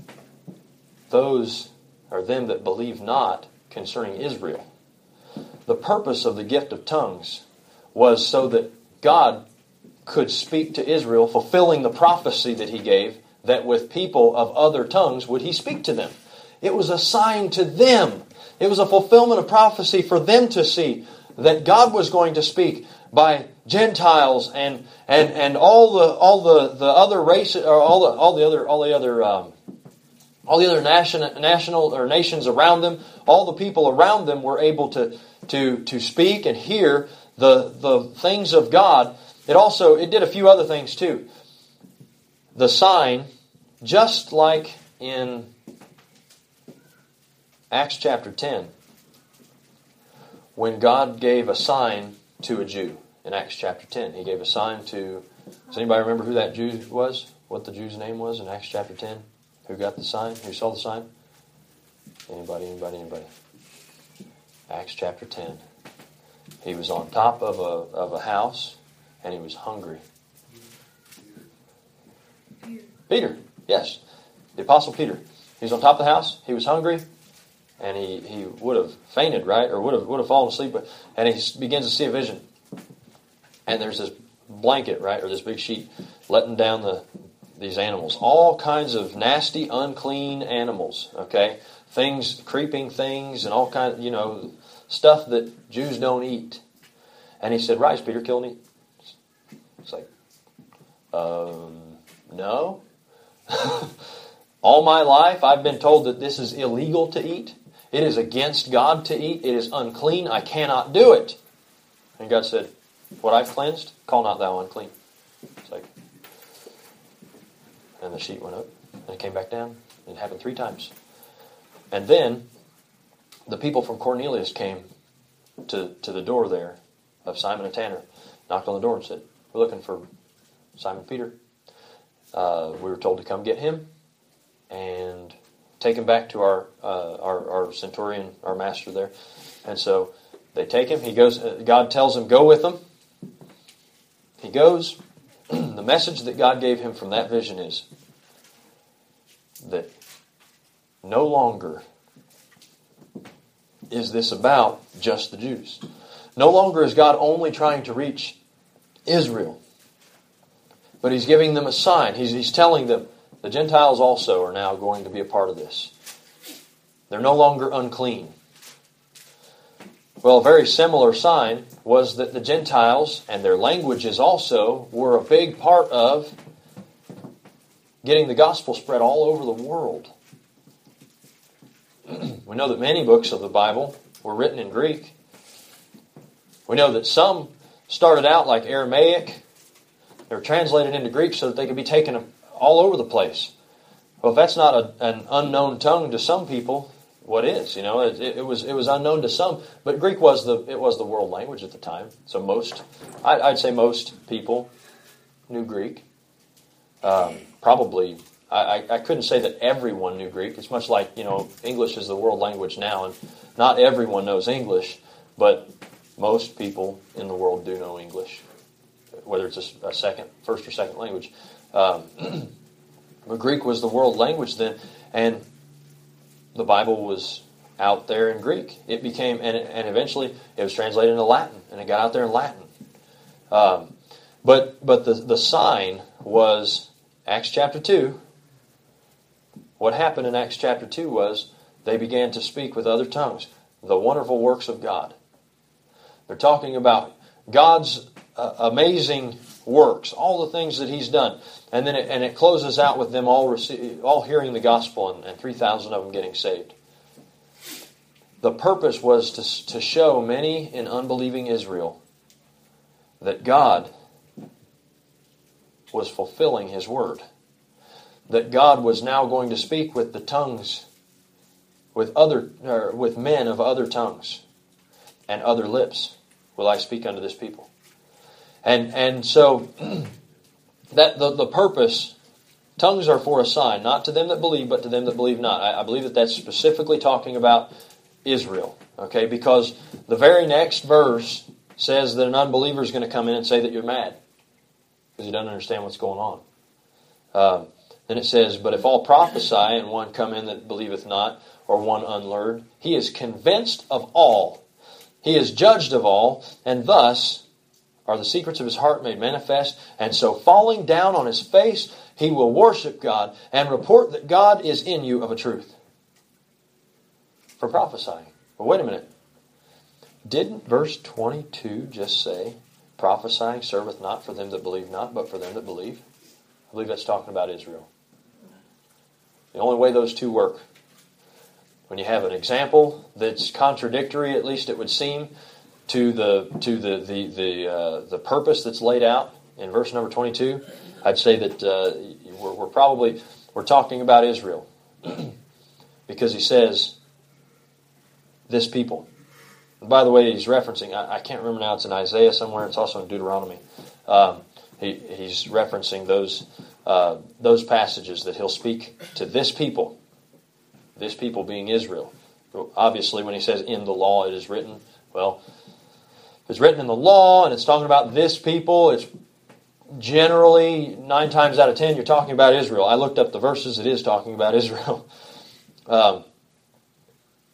those or them that believe not concerning Israel. The purpose of the gift of tongues was so that God could speak to Israel, fulfilling the prophecy that he gave, that with people of other tongues would he speak to them. It was a sign to them. It was a fulfillment of prophecy for them to see that God was going to speak by Gentiles and and and all the all the, the other races, or all the all the other all the other um, all the other national national or nations around them. All the people around them were able to to to speak and hear the the things of God. It also it did a few other things too. The sign, just like in Acts chapter ten, when God gave a sign to a Jew. In Acts chapter ten, he gave a sign to... Does anybody remember who that Jew was? What the Jew's name was in Acts chapter ten? Who got the sign? Who saw the sign? Anybody, anybody, anybody? Acts chapter ten. He was on top of a of a house, and he was hungry. Peter. Peter, yes. The Apostle Peter. He was on top of the house. He was hungry. and he, he would have fainted, right? Or would have would have fallen asleep. But, and he begins to see a vision. And there's this blanket, right, or this big sheet letting down the these animals. All kinds of nasty, unclean animals, okay? Things, creeping things, and all kinds, you know, stuff that Jews don't eat. And he said, "Rise, Peter, kill and eat." It's like, um, no. All my life I've been told that this is illegal to eat. It is against God to eat. It is unclean. I cannot do it. And God said, "What I've cleansed, call not thou unclean." It's like, and the sheet went up, and it came back down. It happened three times. And then the people from Cornelius came to, to the door there of Simon and Tanner, knocked on the door and said, "We're looking for Simon Peter. Uh, we were told to come get him and take him back to our, uh, our our centurion, our master there." And so they take him. He goes. Uh, God tells him, "Go with them." He goes. The message that God gave him from that vision is that no longer is this about just the Jews. No longer is God only trying to reach Israel. But He's giving them a sign. He's, he's telling them the Gentiles also are now going to be a part of this. They're no longer unclean. Well, a very similar sign was that the Gentiles and their languages also were a big part of getting the gospel spread all over the world. We know that many books of the Bible were written in Greek. We know that some started out like Aramaic. They were translated into Greek so that they could be taken all over the place. Well, if that's not a, an unknown tongue to some people, what is? You know, it, it was it was unknown to some, but Greek was the it was the world language at the time. So most, I, I'd say most people knew Greek. Um, probably, I, I couldn't say that everyone knew Greek. It's much like, you know, English is the world language now, and not everyone knows English, but most people in the world do know English, whether it's a, a second, first or second language. Um, but Greek was the world language then, and the Bible was out there in Greek. It became, and, and eventually it was translated into Latin, and it got out there in Latin. Um, but but the, the sign was Acts chapter two. What happened in Acts chapter two was they began to speak with other tongues, the wonderful works of God. They're talking about God's uh, amazing works, all the things that He's done. And then it, and it closes out with them all receive, all hearing the gospel and, and three thousand of them getting saved. The purpose was to, to show many in unbelieving Israel that God was fulfilling His word. That God was now going to speak with the tongues, with other, or with men of other tongues and other lips will I speak unto this people. And and so that the, the purpose, tongues are for a sign, not to them that believe, but to them that believe not. I, I believe that that's specifically talking about Israel, okay? Because the very next verse says that an unbeliever is going to come in and say that you're mad because he doesn't understand what's going on. Um, then it says, "But if all prophesy and one come in that believeth not, or one unlearned, he is convinced of all. He is judged of all, and thus are the secrets of his heart made manifest. And so falling down on his face, he will worship God and report that God is in you of a truth." For prophesying. But wait a minute. Didn't verse twenty-two just say, "Prophesying serveth not for them that believe not, but for them that believe"? I believe that's talking about Israel. The only way those two work, when you have an example that's contradictory, at least it would seem, to the to the the the, uh, the purpose that's laid out in verse number twenty-two, I'd say that uh, we're, we're probably we're talking about Israel because he says this people. And by the way, he's referencing. I, I can't remember now. It's in Isaiah somewhere. It's also in Deuteronomy. Um, he, he's referencing those uh, those passages that he'll speak to this people. This people being Israel. Obviously, when he says "in the law it is written," well, if it's written in the law and it's talking about this people, it's generally nine times out of ten you're talking about Israel. I looked up the verses; it is talking about Israel. Um,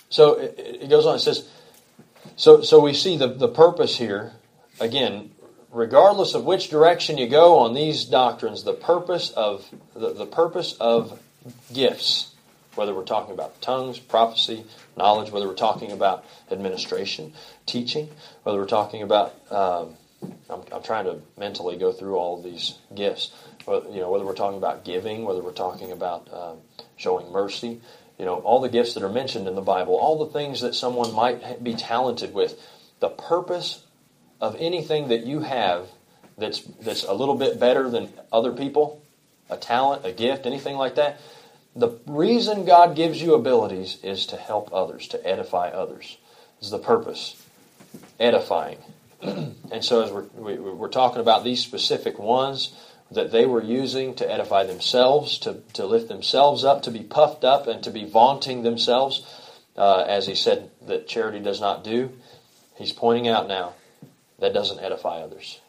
So it, it goes on. It says, so so we see the, the purpose here. Again, regardless of which direction you go on these doctrines, the purpose of the, the purpose of gifts, whether we're talking about tongues, prophecy, knowledge, whether we're talking about administration, teaching, whether we're talking about, um, I'm, I'm trying to mentally go through all of these gifts, you know, whether we're talking about giving, whether we're talking about um, showing mercy, you know, all the gifts that are mentioned in the Bible, all the things that someone might be talented with, the purpose of anything that you have that's that's a little bit better than other people, a talent, a gift, anything like that, the reason God gives you abilities is to help others, to edify others. This is the purpose. Edifying. And so as we're, we, we're talking about these specific ones that they were using to edify themselves, to, to lift themselves up, to be puffed up, and to be vaunting themselves, uh, as he said that charity does not do, he's pointing out now that doesn't edify others.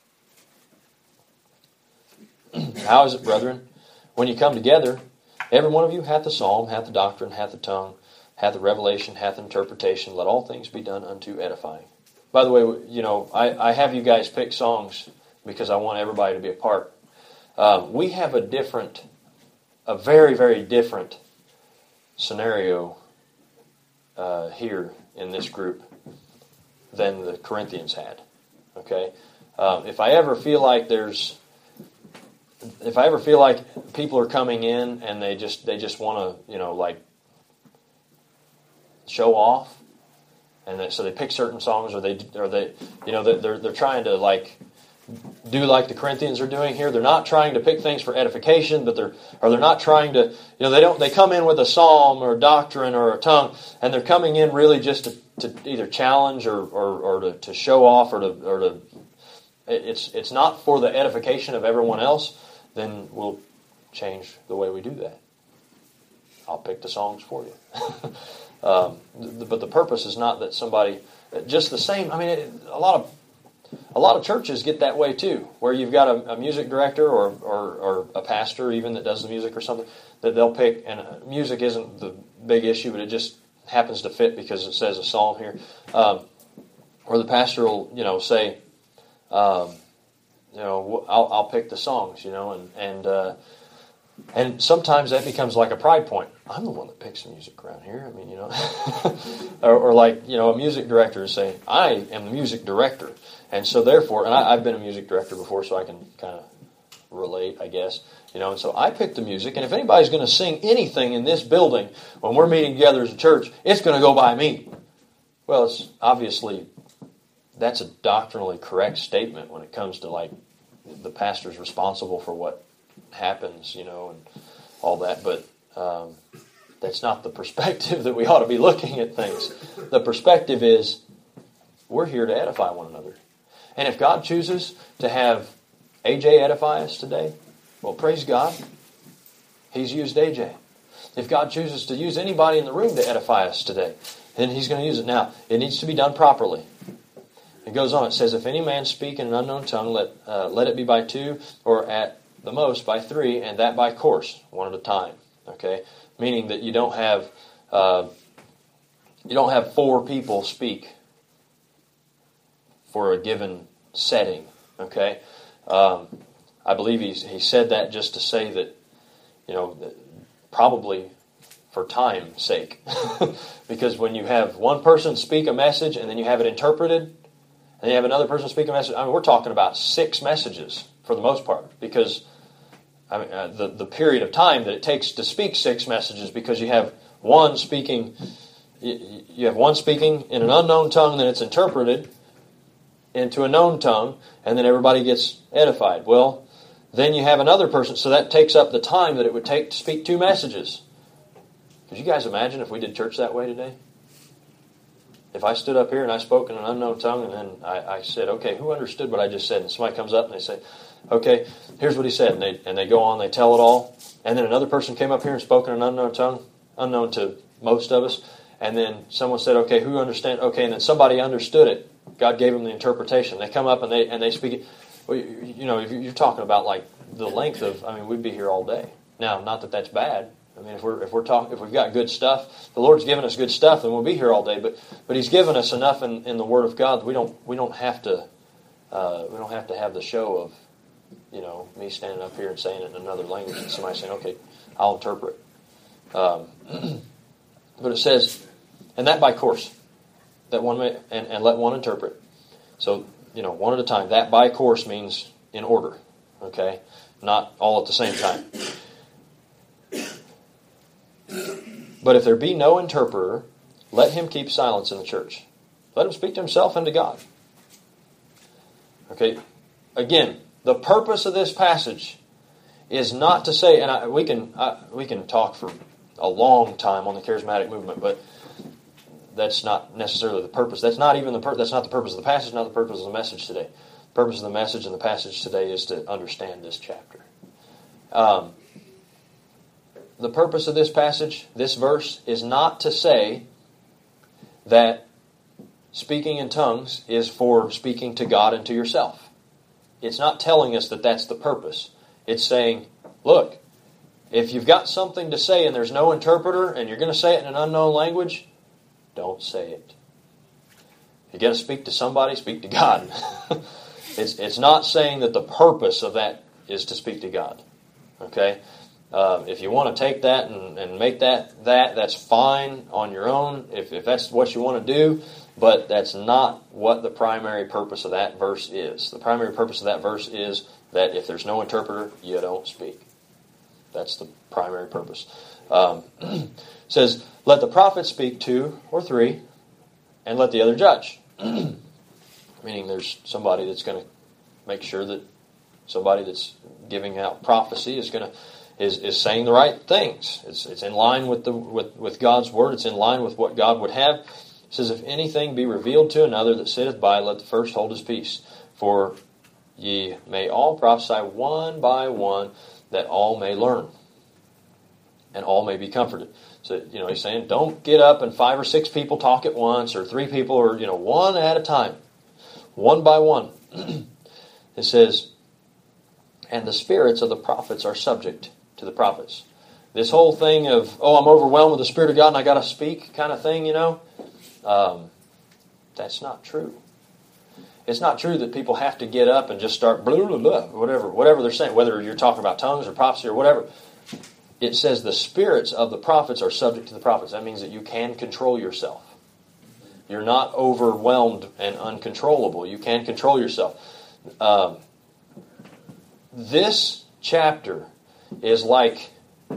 How is it, brethren? When you come together, every one of you hath the psalm, hath the doctrine, hath the tongue, hath the revelation, hath the interpretation. Let all things be done unto edifying. By the way, you know, I, I have you guys pick songs because I want everybody to be a part. Um, we have a different, a very, very different scenario uh, here in this group than the Corinthians had. Okay? Um, if I ever feel like there's If I ever feel like people are coming in and they just they just want to, you know, like show off, and they, so they pick certain songs, or they or they you know they're they're trying to like do like the Corinthians are doing here. They're not trying to pick things for edification, but they're or they're not trying to, you know, they don't they come in with a psalm or a doctrine or a tongue, and they're coming in really just to, to either challenge or or, or to, to show off or to or to it's it's not for the edification of everyone else. Then we'll change the way we do that. I'll pick the songs for you. um, but the purpose is not that somebody, just the same, I mean, it, a lot of a lot of churches get that way too, where you've got a, a music director or, or, or a pastor even that does the music or something, that they'll pick, and music isn't the big issue, but it just happens to fit because it says a psalm here. Um, or the pastor will, you know, say, um, You know, I'll, I'll pick the songs, you know, and and uh, and sometimes that becomes like a pride point. I'm the one that picks the music around here. I mean, you know, or, or like, you know, a music director is saying, I am the music director, and so therefore, and I, I've been a music director before, so I can kind of relate, I guess, you know, and so I pick the music, and if anybody's going to sing anything in this building when we're meeting together as a church, it's going to go by me. Well, it's obviously. That's a doctrinally correct statement when it comes to like the pastor's responsible for what happens, you know, and all that. But um, that's not the perspective that we ought to be looking at things. The perspective is we're here to edify one another. And if God chooses to have A J edify us today, well, praise God. He's used A J. If God chooses to use anybody in the room to edify us today, then He's going to use it. Now, it needs to be done properly. It goes on. It says, if any man speak in an unknown tongue, let uh, let it be by two, or at the most by three, and that by course, one at a time. Okay, meaning that you don't have uh, you don't have four people speak for a given setting. Okay, um, I believe he he said that just to say that, you know, probably for time's sake, because when you have one person speak a message and then you have it interpreted. And you have another person speak a message. I mean, we're talking about six messages for the most part, because I mean, uh, the the period of time that it takes to speak six messages, because you have one speaking, you, you have one speaking in an unknown tongue, then it's interpreted into a known tongue, and then everybody gets edified. Well, then you have another person, so that takes up the time that it would take to speak two messages. Could you guys imagine if we did church that way today? If I stood up here and I spoke in an unknown tongue, and then I, I said, okay, who understood what I just said? And somebody comes up and they say, okay, here's what he said. And they, and they go on, they tell it all. And then another person came up here and spoke in an unknown tongue, unknown to most of us. And then someone said, okay, who understand? Okay, and then somebody understood it. God gave them the interpretation. They come up and they and they speak it. Well, you, you know, you're talking about like the length of, I mean, we'd be here all day. Now, not that that's bad. I mean, if we're if we're talking, if we've got good stuff, the Lord's given us good stuff, and we'll be here all day. But but He's given us enough in, in the Word of God that we don't we don't have to uh, we don't have to have the show of, you know, me standing up here and saying it in another language and somebody saying, okay, I'll interpret. Um, but it says, and that by course, that one may, and, and let one interpret. So, you know, one at a time. That by course means in order, okay? Not all at the same time. But if there be no interpreter, let him keep silence in the church. Let him speak to himself and to God. Okay, again, the purpose of this passage is not to say, and I, we can I, we can talk for a long time on the charismatic movement, but that's not necessarily the purpose. That's not even the pur- that's not the purpose of the passage, not the purpose of the message today. The purpose of the message and the passage today is to understand this chapter. Um, the purpose of this passage, this verse, is not to say that speaking in tongues is for speaking to God and to yourself. It's not telling us that that's the purpose. It's saying, look, if you've got something to say and there's no interpreter and you're going to say it in an unknown language, don't say it. If you got to speak to somebody, speak to God. it's it's not saying that the purpose of that is to speak to God. Okay? Um, if you want to take that and, and make that that, that's fine on your own, if, if that's what you want to do, but that's not what the primary purpose of that verse is. The primary purpose of that verse is that if there's no interpreter, you don't speak. That's the primary purpose. Um, it says, let the prophet speak two or three, and let the other judge. Meaning there's somebody that's going to make sure that somebody that's giving out prophecy is going to is, is saying the right things. It's it's in line with the with, with God's word. It's in line with what God would have. It says, if anything be revealed to another that sitteth by, let the first hold his peace. For ye may all prophesy one by one, that all may learn, and all may be comforted. So, you know, he's saying, don't get up and five or six people talk at once, or three people, or, you know, one at a time. One by one. It says, and the spirits of the prophets are subject to the prophets. This whole thing of, oh, I'm overwhelmed with the Spirit of God and I got to speak kind of thing, you know, um, that's not true. It's not true that people have to get up and just start blah, blah, blah, whatever, whatever they're saying, whether you're talking about tongues or prophecy or whatever. It says the spirits of the prophets are subject to the prophets. That means that you can control yourself. You're not overwhelmed and uncontrollable. You can control yourself. Um, this chapter is like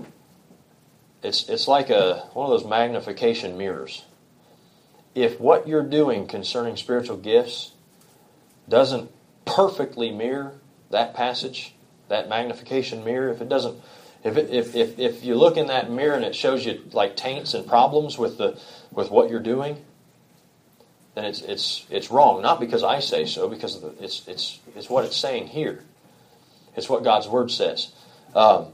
it's it's like a one of those magnification mirrors. If what you're doing concerning spiritual gifts doesn't perfectly mirror that passage, that magnification mirror, if it doesn't, if it, if if if you look in that mirror and it shows you like taints and problems with the with what you're doing, then it's it's it's wrong. Not because I say so, because of the, it's it's it's what it's saying here. It's what God's word says. Um,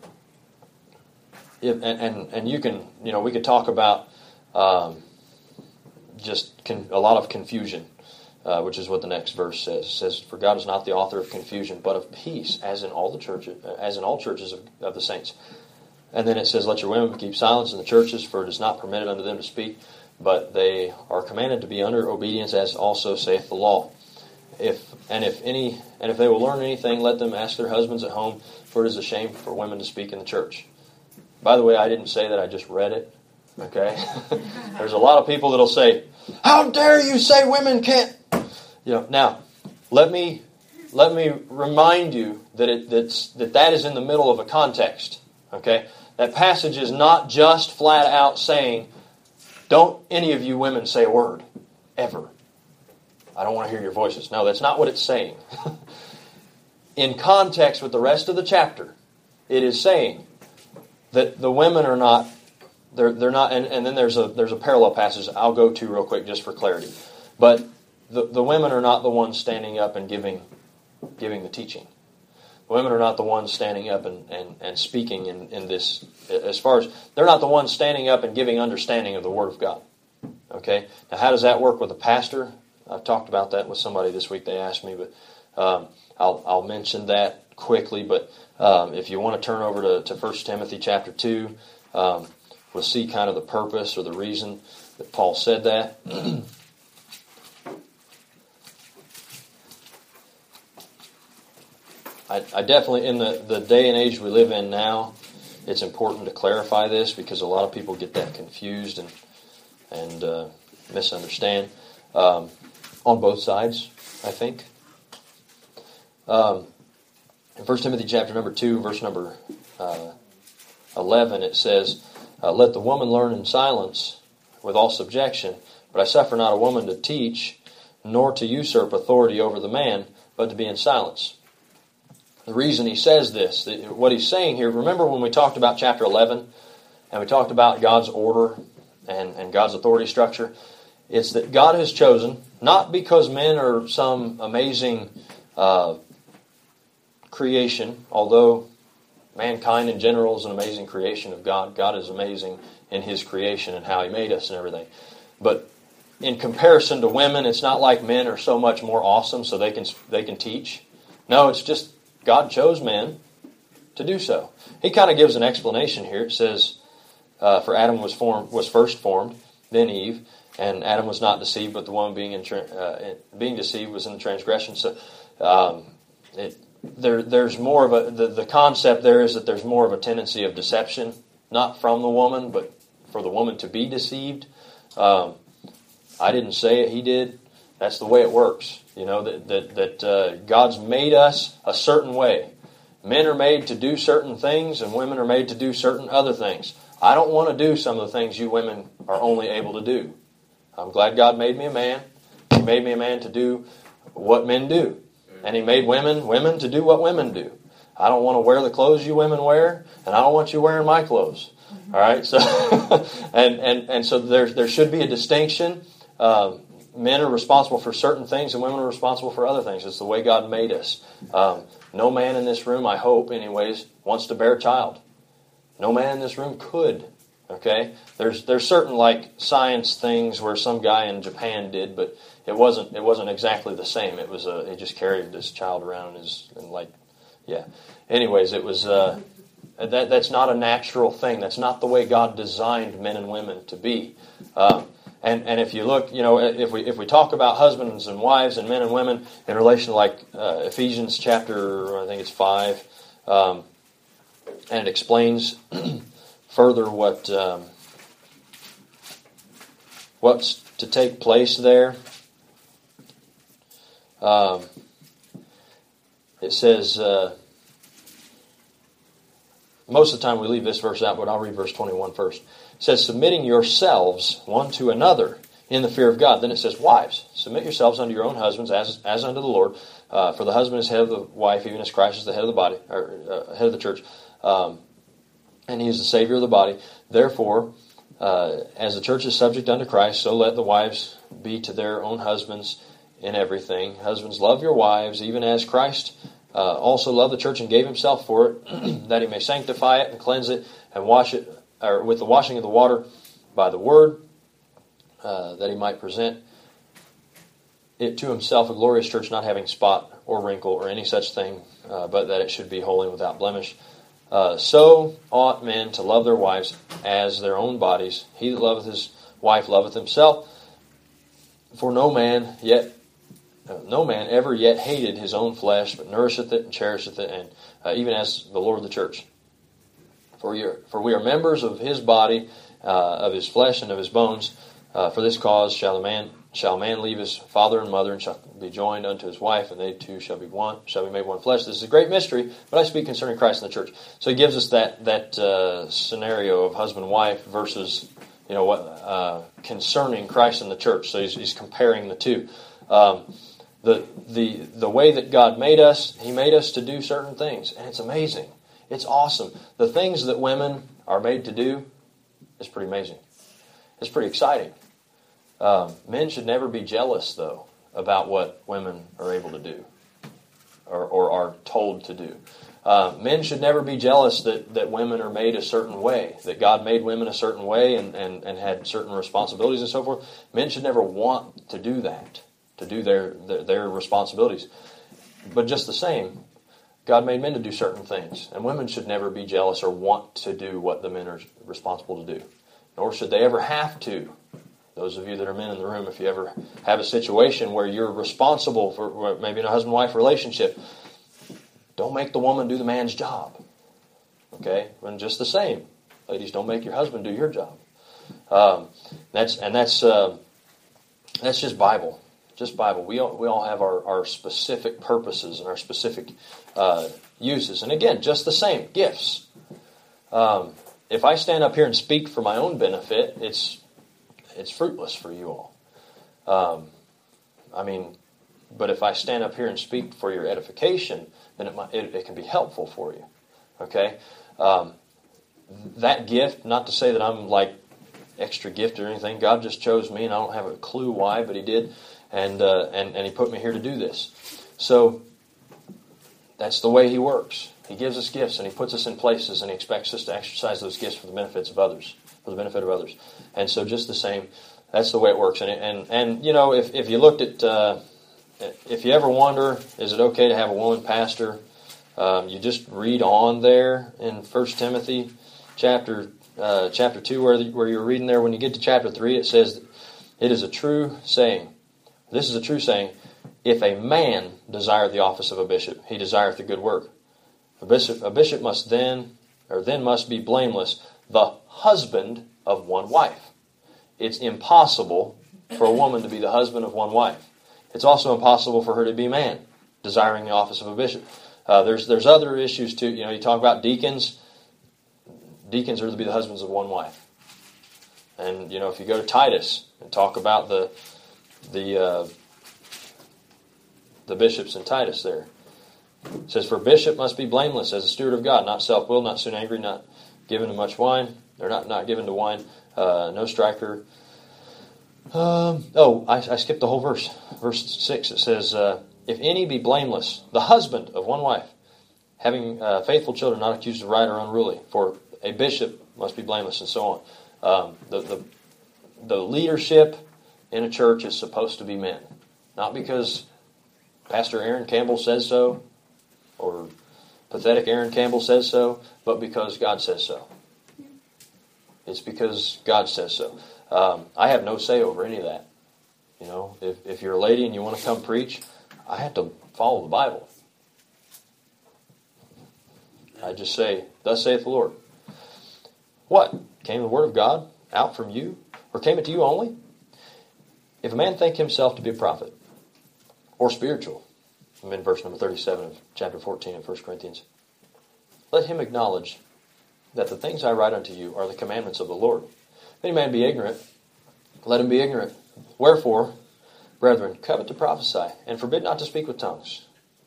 if, and, and and you can you know we could talk about um, just con, a lot of confusion, uh, which is what the next verse says. It says, "For God is not the author of confusion, but of peace, as in all the churches, as in all churches of, of the saints." And then it says, "Let your women keep silence in the churches, for it is not permitted unto them to speak, but they are commanded to be under obedience, as also saith the law. If and if any and if they will learn anything, let them ask their husbands at home, for it is a shame for women to speak in the church." By the way, I didn't say that, I just read it. Okay? There's a lot of people that'll say, "How dare you say women can't?" You know, now, let me let me remind you that it that's that that is in the middle of a context. Okay? That passage is not just flat out saying, "Don't any of you women say a word, ever. I don't want to hear your voices." No, that's not what it's saying. In context with the rest of the chapter, it is saying that the women are not, they're they're not, and, and then there's a there's a parallel passage I'll go to real quick just for clarity. But the, the women are not the ones standing up and giving giving the teaching. The women are not the ones standing up and, and, and speaking in, in this, as far as, they're not the ones standing up and giving understanding of the Word of God. Okay? Now how does that work with a pastor? I've talked about that with somebody this week. They asked me, but um, I'll I'll mention that quickly. But um, if you want to turn over to, to First Timothy chapter two, Um, we'll see kind of the purpose or the reason that Paul said that. I, I definitely, in the, the day and age we live in now, it's important to clarify this because a lot of people get that confused and and uh, misunderstand um, on both sides, I think. Um, in First Timothy chapter number two, verse number uh, eleven, it says, uh, "Let the woman learn in silence with all subjection, but I suffer not a woman to teach, nor to usurp authority over the man, but to be in silence." The reason he says this, what he's saying here, remember when we talked about chapter eleven, and we talked about God's order and, and God's authority structure? It's that God has chosen, not because men are some amazing uh, creation, although mankind in general is an amazing creation of God. God is amazing in His creation and how He made us and everything. But in comparison to women, it's not like men are so much more awesome so they can they can teach. No, it's just God chose men to do so. He kind of gives an explanation here. It says, uh, "For Adam was formed, was first formed, then Eve, and Adam was not deceived, but the woman being in tra- uh, being deceived was in the transgression." So, um, it, there, there's more of a the, the concept there is that there's more of a tendency of deception, not from the woman, but for the woman to be deceived. Um, I didn't say it; He did. That's the way it works. You know, that that, that uh, God's made us a certain way. Men are made to do certain things, and women are made to do certain other things. I don't want to do some of the things you women are only able to do. I'm glad God made me a man. He made me a man to do what men do. And He made women women to do what women do. I don't want to wear the clothes you women wear, and I don't want you wearing my clothes. All right? So, and, and, and so there, there should be a distinction. Um, Men are responsible for certain things and women are responsible for other things. It's the way God made us. Um, no man in this room, I hope anyways, wants to bear a child. No man in this room could. Okay? There's there's certain like science things where some guy in Japan did, but it wasn't it wasn't exactly the same. It was a, he just carried this child around in his and like yeah. Anyways, it was uh, that that's not a natural thing. That's not the way God designed men and women to be. Um, And and if you look, you know, if we if we talk about husbands and wives and men and women in relation to like uh, Ephesians chapter, I think it's five, um, and it explains further what um, what's to take place there. Um, it says uh, most of the time we leave this verse out, but I'll read verse twenty-one first. It says, "Submitting yourselves one to another in the fear of God." Then it says, "Wives, submit yourselves unto your own husbands as as unto the Lord. Uh, for the husband is head of the wife, even as Christ is the head of the body, or uh, head of the church, um, and He is the Savior of the body. Therefore, uh, as the church is subject unto Christ, so let the wives be to their own husbands in everything. Husbands, love your wives, even as Christ uh, also loved the church and gave Himself for it, that He may sanctify it and cleanse it and wash it." Or with the washing of the water by the word, uh, that He might present it to Himself a glorious church, not having spot or wrinkle or any such thing, uh, but that it should be holy and without blemish. Uh, so ought men to love their wives as their own bodies. He that loveth his wife loveth himself. For no man yet, uh, no man ever yet hated his own flesh, but nourisheth it and cherisheth it, and uh, even as the Lord of the church. For, your, for we are members of His body, uh, of His flesh and of His bones. Uh, for this cause shall a man shall a man leave his father and mother, and shall be joined unto his wife, and they two shall be one, shall be made one flesh. This is a great mystery, but I speak concerning Christ and the church. So He gives us that that uh, scenario of husband and wife versus you know what uh, concerning Christ and the church. So He's, he's comparing the two. Um, the the the way that God made us, He made us to do certain things, and it's amazing. It's awesome. The things that women are made to do is pretty amazing. It's pretty exciting. Um, men should never be jealous, though, about what women are able to do or, or are told to do. Uh, men should never be jealous that, that women are made a certain way, that God made women a certain way and, and, and had certain responsibilities and so forth. Men should never want to do that, to do their, their, their responsibilities. But just the same, God made men to do certain things, and women should never be jealous or want to do what the men are responsible to do. Nor should they ever have to. Those of you that are men in the room, if you ever have a situation where you're responsible for maybe in a husband-wife relationship, don't make the woman do the man's job. Okay? And just the same. Ladies, don't make your husband do your job. Um, that's and that's uh, that's just Bible. Just Bible. We all, we all have our, our specific purposes and our specific uh, uses. And again, just the same. Gifts. Um, if I stand up here and speak for my own benefit, it's it's fruitless for you all. Um, I mean, but if I stand up here and speak for your edification, then it might, it, it can be helpful for you. Okay? Um, that gift, not to say that I'm like extra gifted or anything. God just chose me, and I don't have a clue why, but He did. And, uh, and and He put me here to do this. So that's the way He works. He gives us gifts, and He puts us in places, and He expects us to exercise those gifts for the benefits of others, for the benefit of others. And so just the same, that's the way it works. And and and you know, if if you looked at, uh, if you ever wonder, is it okay to have a woman pastor? Um, you just read on there in First Timothy chapter uh, chapter two, where the, where you're reading there. When you get to chapter three, it says, "It is a true saying." This is a true saying. If a man desire the office of a bishop, he desireth a good work. A bishop, a bishop must then, or then must be blameless, the husband of one wife. It's impossible for a woman to be the husband of one wife. It's also impossible for her to be a man, desiring the office of a bishop. Uh, there's there's other issues too. You know, you talk about deacons. Deacons are to be the husbands of one wife. And you know, if you go to Titus and talk about the the uh, the bishops in Titus there, it says, "For a bishop must be blameless as a steward of God, not self-willed, not soon angry, not given to much wine, or not not given to wine, uh, no striker." Um, oh, I, I skipped the whole verse. Verse six. It says, uh, "If any be blameless, the husband of one wife, having uh, faithful children, not accused of right or unruly. For a bishop must be blameless," and so on. Um, the, the the leadership in a church is supposed to be men, not because Pastor Aaron Campbell says so, or pathetic Aaron Campbell says so, but because God says so. It's because God says so. Um, I have no say over any of that. You know, if if you're a lady and you want to come preach, I have to follow the Bible. I just say, "Thus saith the Lord." What? Came the word of God out from you? Or came it to you only? If a man think himself to be a prophet, or spiritual, I'm in verse number thirty-seven of chapter fourteen of First Corinthians, let him acknowledge that the things I write unto you are the commandments of the Lord. If any man be ignorant, let him be ignorant. Wherefore, brethren, covet to prophesy, and forbid not to speak with tongues.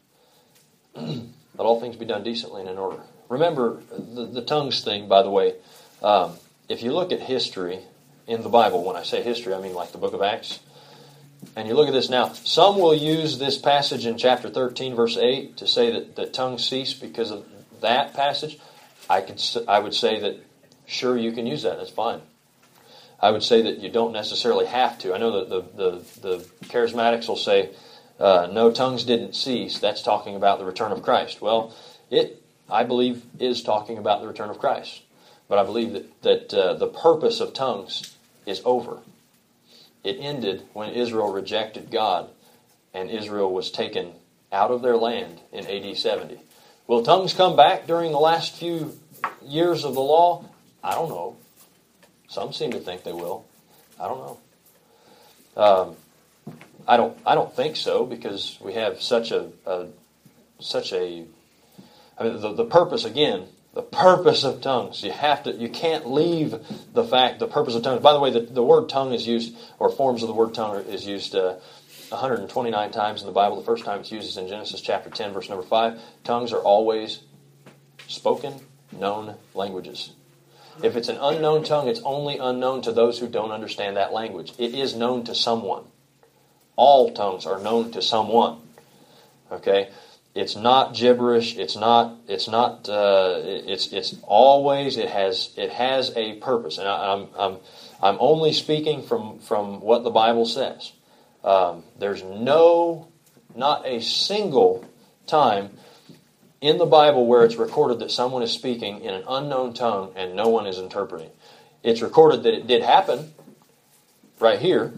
Let all things be done decently and in order. Remember the, the tongues thing, by the way. Um, if you look at history in the Bible, when I say history, I mean like the book of Acts, and you look at this now, some will use this passage in chapter thirteen, verse eight, to say that, that tongues cease because of that passage. I could, I would say that, sure, you can use that. That's fine. I would say that you don't necessarily have to. I know that the, the, the charismatics will say, uh, no, tongues didn't cease. That's talking about the return of Christ. Well, it, I believe, is talking about the return of Christ. But I believe that, that uh, the purpose of tongues is over. It ended when Israel rejected God and Israel was taken out of their land in A D seventy. Will tongues come back during the last few years of the law? I don't know. Some seem to think they will. I don't know. Um, I don't. I don't think so, because we have such a, a such a. I mean, the, the purpose again. The purpose of tongues. You have to. You can't leave the fact. The purpose of tongues. By the way, the, the word tongue is used, or forms of the word tongue is used uh, one hundred twenty-nine times in the Bible. The first time it's used is in Genesis chapter ten, verse number five. Tongues are always spoken, known languages. If it's an unknown tongue, it's only unknown to those who don't understand that language. It is known to someone. All tongues are known to someone. Okay? It's not gibberish. It's not. It's not. Uh, it's. It's always. It has. It has a purpose, and I, I'm. I'm. I'm only speaking from from what the Bible says. Um, there's no, not a single time in the Bible where it's recorded that someone is speaking in an unknown tongue and no one is interpreting. It's recorded that it did happen right here,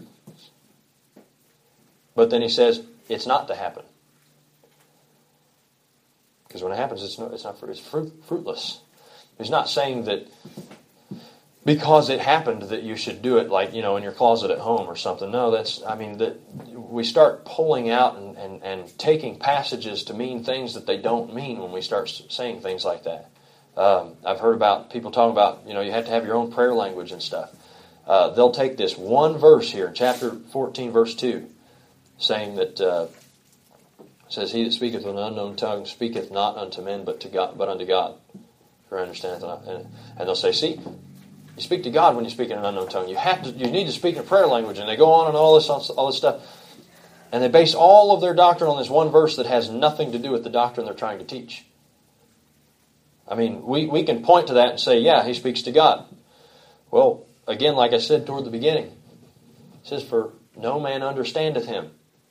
but then he says it's not to happen. Because when it happens, it's not, it's not it's fruit, fruitless. He's not saying that because it happened that you should do it like, you know, in your closet at home or something. No, that's, I mean, that we start pulling out and, and, and taking passages to mean things that they don't mean when we start saying things like that. Um, I've heard about people talking about, you know, you have to have your own prayer language and stuff. Uh, they'll take this one verse here, chapter fourteen, verse two, saying that, uh, says, he that speaketh with an unknown tongue speaketh not unto men but to God, but unto God. For understand that. And, and they'll say, see, you speak to God when you speak in an unknown tongue. You have to. You need to speak in a prayer language, and they go on and all this, all this stuff, and they base all of their doctrine on this one verse that has nothing to do with the doctrine they're trying to teach. I mean, we, we can point to that and say, yeah, he speaks to God. Well, again, like I said toward the beginning, it says, "For no man understandeth him."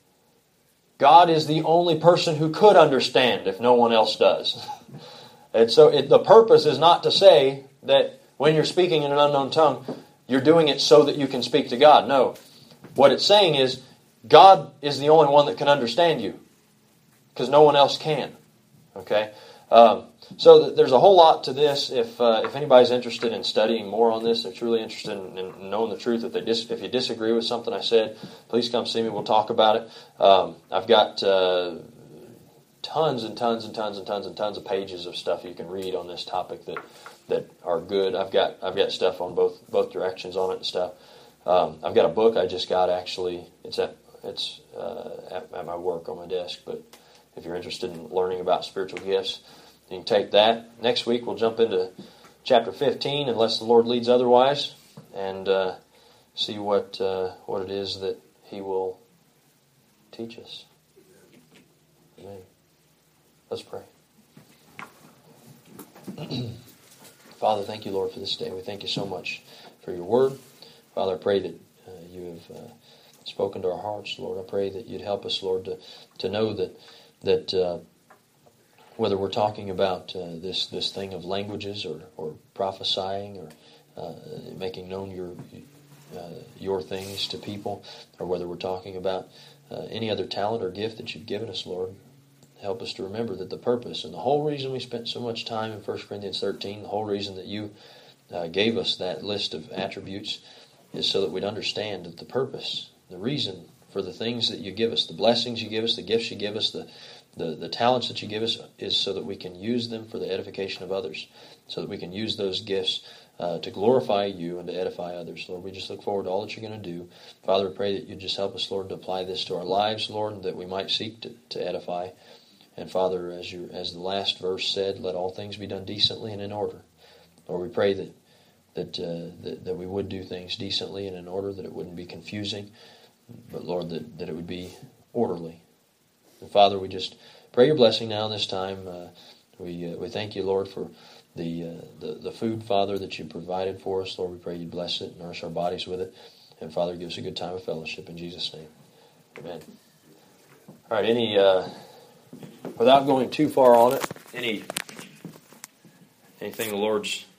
God is the only person who could understand if no one else does. And so, it, the purpose is not to say that when you're speaking in an unknown tongue, you're doing it so that you can speak to God. No. What it's saying is, God is the only one that can understand you. Because no one else can. Okay? Um, so th- there's a whole lot to this. If uh, if anybody's interested in studying more on this, they're truly interested in, in knowing the truth. If, they dis- if you disagree with something I said, please come see me. We'll talk about it. Um, I've got uh, tons and tons and tons and tons and tons of pages of stuff you can read on this topic that that are good. I've got I've got stuff on both both directions on it and stuff. Um, I've got a book I just got actually. It's at it's uh, at, at my work on my desk. But if you're interested in learning about spiritual gifts, you can take that. Next week we'll jump into chapter fifteen, unless the Lord leads otherwise, and uh, see what uh, what it is that He will teach us. Amen. Let's pray. Father, thank you, Lord, for this day. We thank you so much for your word. Father, I pray that uh, you have uh, spoken to our hearts, Lord. I pray that you'd help us, Lord, to, to know that that uh, whether we're talking about uh, this this thing of languages or, or prophesying or uh, making known your uh, your things to people, or whether we're talking about uh, any other talent or gift that you've given us, Lord, help us to remember that the purpose and the whole reason we spent so much time in First Corinthians thirteen, the whole reason that you uh, gave us that list of attributes is so that we'd understand that the purpose, the reason for the things that you give us, the blessings you give us, the gifts you give us, the, the, the talents that you give us, is so that we can use them for the edification of others, so that we can use those gifts uh, to glorify you and to edify others. Lord, we just look forward to all that you're going to do. Father, we pray that you just help us, Lord, to apply this to our lives, Lord, that we might seek to, to edify. And Father, as you as the last verse said, let all things be done decently and in order. Lord, we pray that that, uh, that that we would do things decently and in order, that it wouldn't be confusing, but Lord, that, that it would be orderly. And Father, we just pray your blessing now in this time. Uh, we uh, we thank you, Lord, for the, uh, the the food, Father, that you provided for us. Lord, we pray you bless it, nourish our bodies with it, and Father, give us a good time of fellowship in Jesus' name. Amen. All right, any. Uh, Without going too far on it, any anything the Lord's